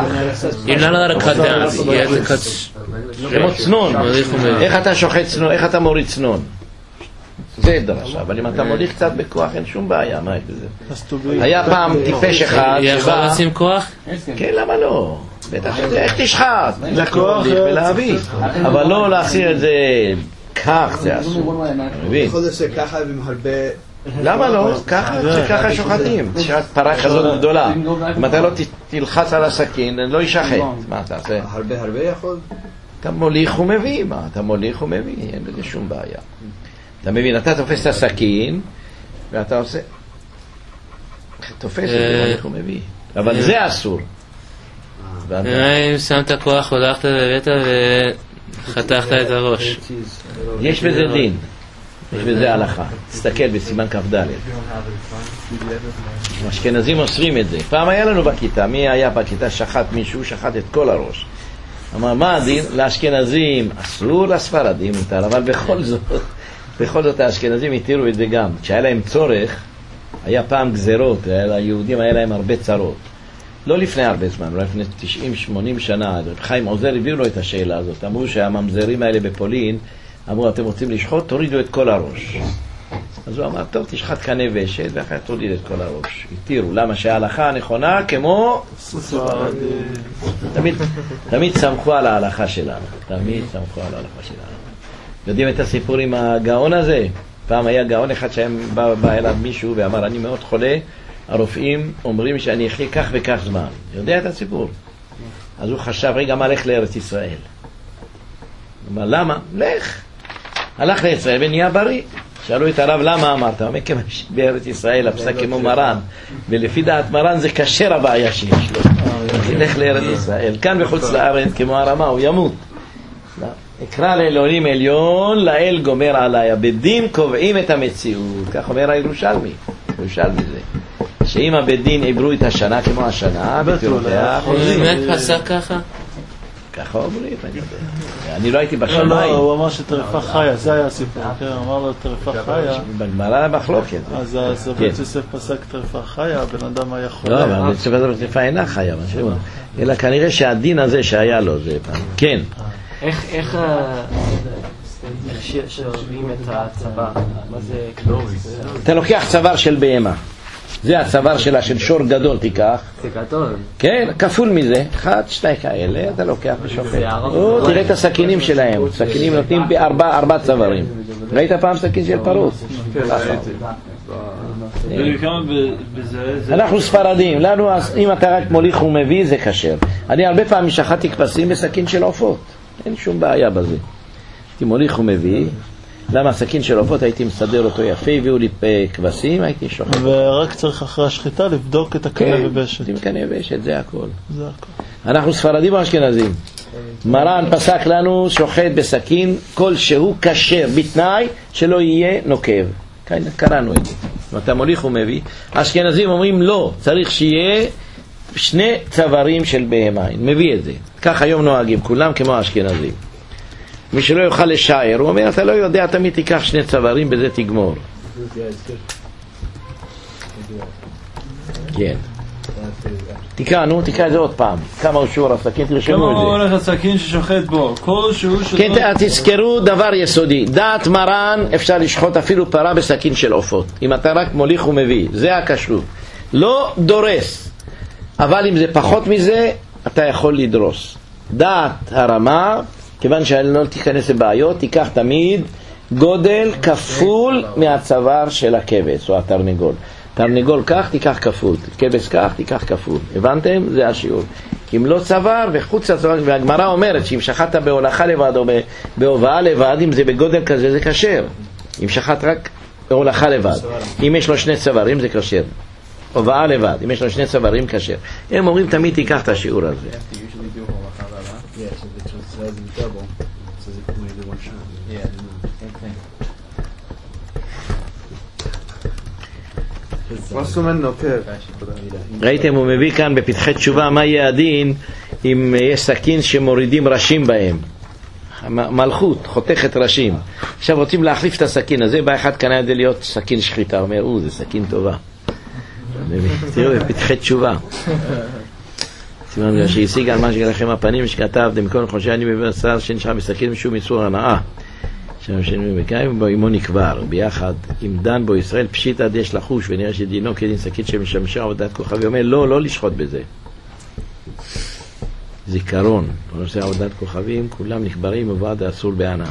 כמו צנון. איך אתה שוחט צנון? איך אתה מוריד צנון? זה דרשה, אבל אם אתה מוליך קצת בכוח אין שום בעיה, מה יש בזה? היה פעם טיפש אחד יכול לשים כוח? כן, למה לא? בטח שזה, איך תשחט? להוליך ולהביא, אבל לא להסיר את זה כך, זה אסור, מבין? יכול לעשות ככה עם הרבה... למה לא? ככה שוחטים, שאת פרה כזאת גדולה, אם אתה לא תלחץ על הסכין, לא ישחט, מה אתה עושה? הרבה יכול? אתה מוליך ומביא, אתה מוליך ומביא, אין בזה שום בעיה. אתה מבין, אתה תופס את הסכין ואתה עושה תופס את זה, הולך ומביא, אבל זה אסור. אם שמת כוח, הולכת לבית וחתכת את הראש, יש בזה דין, יש בזה הלכה. תסתכל בסימן כ"ד. אשכנזים אוסרים את זה. פעם היה לנו בכיתה, מי היה בכיתה שחט מישהו, שחט את כל הראש. אמר, מה הדין? לאשכנזים אסור, לספרדים מותר, אבל בכל זאת האשכנזים התירו את זה גם. כשהיה להם צורך, היה פעם גזרות, ליהודים היה להם הרבה צרות. לא לפני הרבה זמן, לא לפני 90-80 שנה, חיים עוזר הביאו לו את השאלה הזאת. אמרו שהממזרים האלה בפולין, אמרו, אתם רוצים לשחוט, תורידו את כל הראש. אז הוא אמר, טוב, תשחט קנה ושת, ואחר תוריד את כל הראש. התירו, למה שההלכה הנכונה כמו... תמיד סמכו על ההלכה שלנו. תמיד סמכו על ההלכה שלנו. יודעים את הסיפור עם הגאון הזה? פעם היה גאון אחד שבא אליו מישהו ואמר, אני מאוד חולה, הרופאים אומרים שאני אחיה כך וכך זמן. יודע את הסיפור? אז הוא חשב, רגע, מה הלך לארץ ישראל? הוא אמר, למה? לך. הלך לישראל ונהיה בריא. שאלו את הרב, למה אמרת? הוא אומר, כיוון שבארץ ישראל הפסק כמו מרן, ולפי דעת מרן זה קשר הבעיה שיש לו. ילך לארץ ישראל. כאן בחוץ לארץ, כמו הרמה, הוא ימות. אקרא לאלוהים עליון, לאל גומר עליי. הבדין קובעים את המציאות. כך אומר הירושלמי. ירושלמי זה. שאם הבדין עברו את השנה כמו השנה, בפירותיה חוזרים. באמת פסק ככה? ככה אומרים, אני לא הייתי בשמיים. לא, הוא אמר שטרפה חיה, זה היה הסיפור. הוא אמר לו טרפה חיה. בגמרא מחלוקת. אז בית יוסף פסק טרפה חיה, הבן אדם היה חולה. לא, אבל בית יוסף טרפה אינה חיה, אלא כנראה שהדין הזה שהיה לו זה פעם. כן. איך שרואים את הצבא? מה זה? אתה לוקח צוואר של בהמה. זה הצוואר שלה, של שור גדול תיקח. זה גדול. כן, כפול מזה. 1, 2 כאלה, אתה לוקח ושופט. תראה את הסכינים שלהם. סכינים נותנים ב4 צווארים. ראית פעם סכין של פרוס? אנחנו ספרדים. לנו, אם אתה רק מוליך ומביא, זה כשר. אני הרבה פעמים שחטתי כבשים בסכין של עופות. אין שום בעיה בזה. הייתי מוליך ומביא. למה הסכין של עופות הייתי מסדר אותו יפה, הביאו לי כבשים, הייתי שוחט. ורק צריך אחרי השחיטה לבדוק את הקנה ובשת. כן, קנה ובשת, זה הכל. זה הכל. אנחנו ספרדים או אשכנזים? מרן פסק לנו שוחט בסכין כלשהו כשר, בתנאי שלא יהיה נוקב. קראנו את זה. אתה מוליך ומביא. האשכנזים אומרים לא, צריך שיהיה 2 צווארים של בהמה. מביא את זה. כך היום נוהגים, כולם כמו האשכנזים. מי שלא יוכל לשער, הוא אומר, אתה לא יודע, תמיד תיקח 2 צווארים, בזה תגמור. כן. תיקע את זה עוד פעם. כמה הוא שיעור הסכין, תרשמו את זה. כמה הוא הולך הסכין ששוחט בו? כל שהוא שוחט... כן, תזכרו דבר יסודי. דעת מרן אפשר לשחוט אפילו פרה בסכין של עופות. אם אתה רק מוליך ומביא, זה הכשרות. לא דורס. אבל אם זה פחות מזה, אתה יכול לדרוס. דעת הרמה... כיוון שלא תיכנס לבעיות, תיקח תמיד גודל כפול מהצוואר של הכבש או התרנגול. תרנגול כך, תיקח כפול. כבש כך, תיקח כפול. הבנתם? זה השיעור. אם לא צוואר וחוץ הצוואר, והגמרא אומרת שאם שחטת בהולכה לבד או בהובאה לבד, אם זה בגודל כזה, זה כשר. אם שחט רק בהולכה לבד. אם יש לו 2 צווארים, זה כשר. הובאה לבד. אם יש לו 2 צווארים, כשר. הם אומרים, תמיד תיקח את השיעור הזה. ראיתם, הוא מביא כאן בפתחי תשובה מה יהיה הדין אם יש סכין שמורידים ראשים בהם. מלכות חותכת ראשים. עכשיו רוצים להחליף את הסכין הזה, בא אחד קנה כדי להיות סכין שחיטה, אומר, זה סכין טובה. תראו בפתחי תשובה, סימן שהשיג על מה שגלכם הפנים שכתב דמקון חושי אני בבשר שנשאר בסכין משום איסור הנאה ששנים בקיים בו עמו נקבר ביחד עם דן בו ישראל פשיט עד יש לחוש ונראה שדינו כדין סכין שמשמשה עבודת כוכבי. אומר לא לשחוט בזה, זיכרון בנושא עבודת כוכבים כולם נקברים ובעד האסור בהנאה.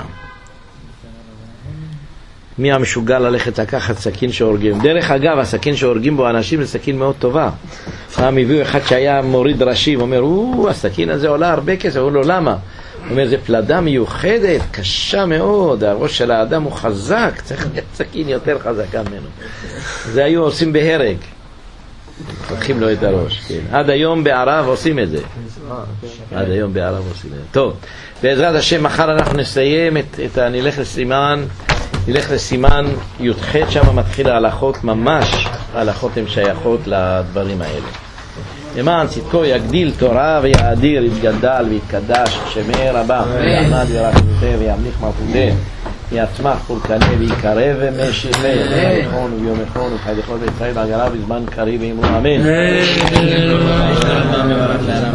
מי המשוגע ללכת לקחת סכין שהורגים? דרך אגב, הסכין שהורגים בו אנשים זה סכין מאוד טובה. פעם הביאו אחד שהיה מוריד ראשים, אומר, הסכין הזה עולה הרבה כסף. הוא לא, למה? הוא אומר, זה פלדה מיוחדת, קשה מאוד, הראש של האדם הוא חזק, צריך להיות סכין יותר חזקה ממנו. זה היו עושים בהרג. חותכים לו את הראש, כן. עד היום בערב עושים את זה. עד היום בערב עושים את זה. טוב, בעזרת השם, מחר אנחנו נסיים נלך לסימן נלך לסימן י"ח, שם מתחיל ההלכות ממש, ההלכות הן שייכות לדברים האלה. למען צדקו יגדיל תורה ויאדיר, יתגדל ויתקדש, שמי רבה, ויעמד וירחמותה וימליך מלכותה, יצמח פורקנה ויקרב ומשך ויכון וביום יכון וחייכון וישראל בעגלה בזמן קריב ואמרו אמן.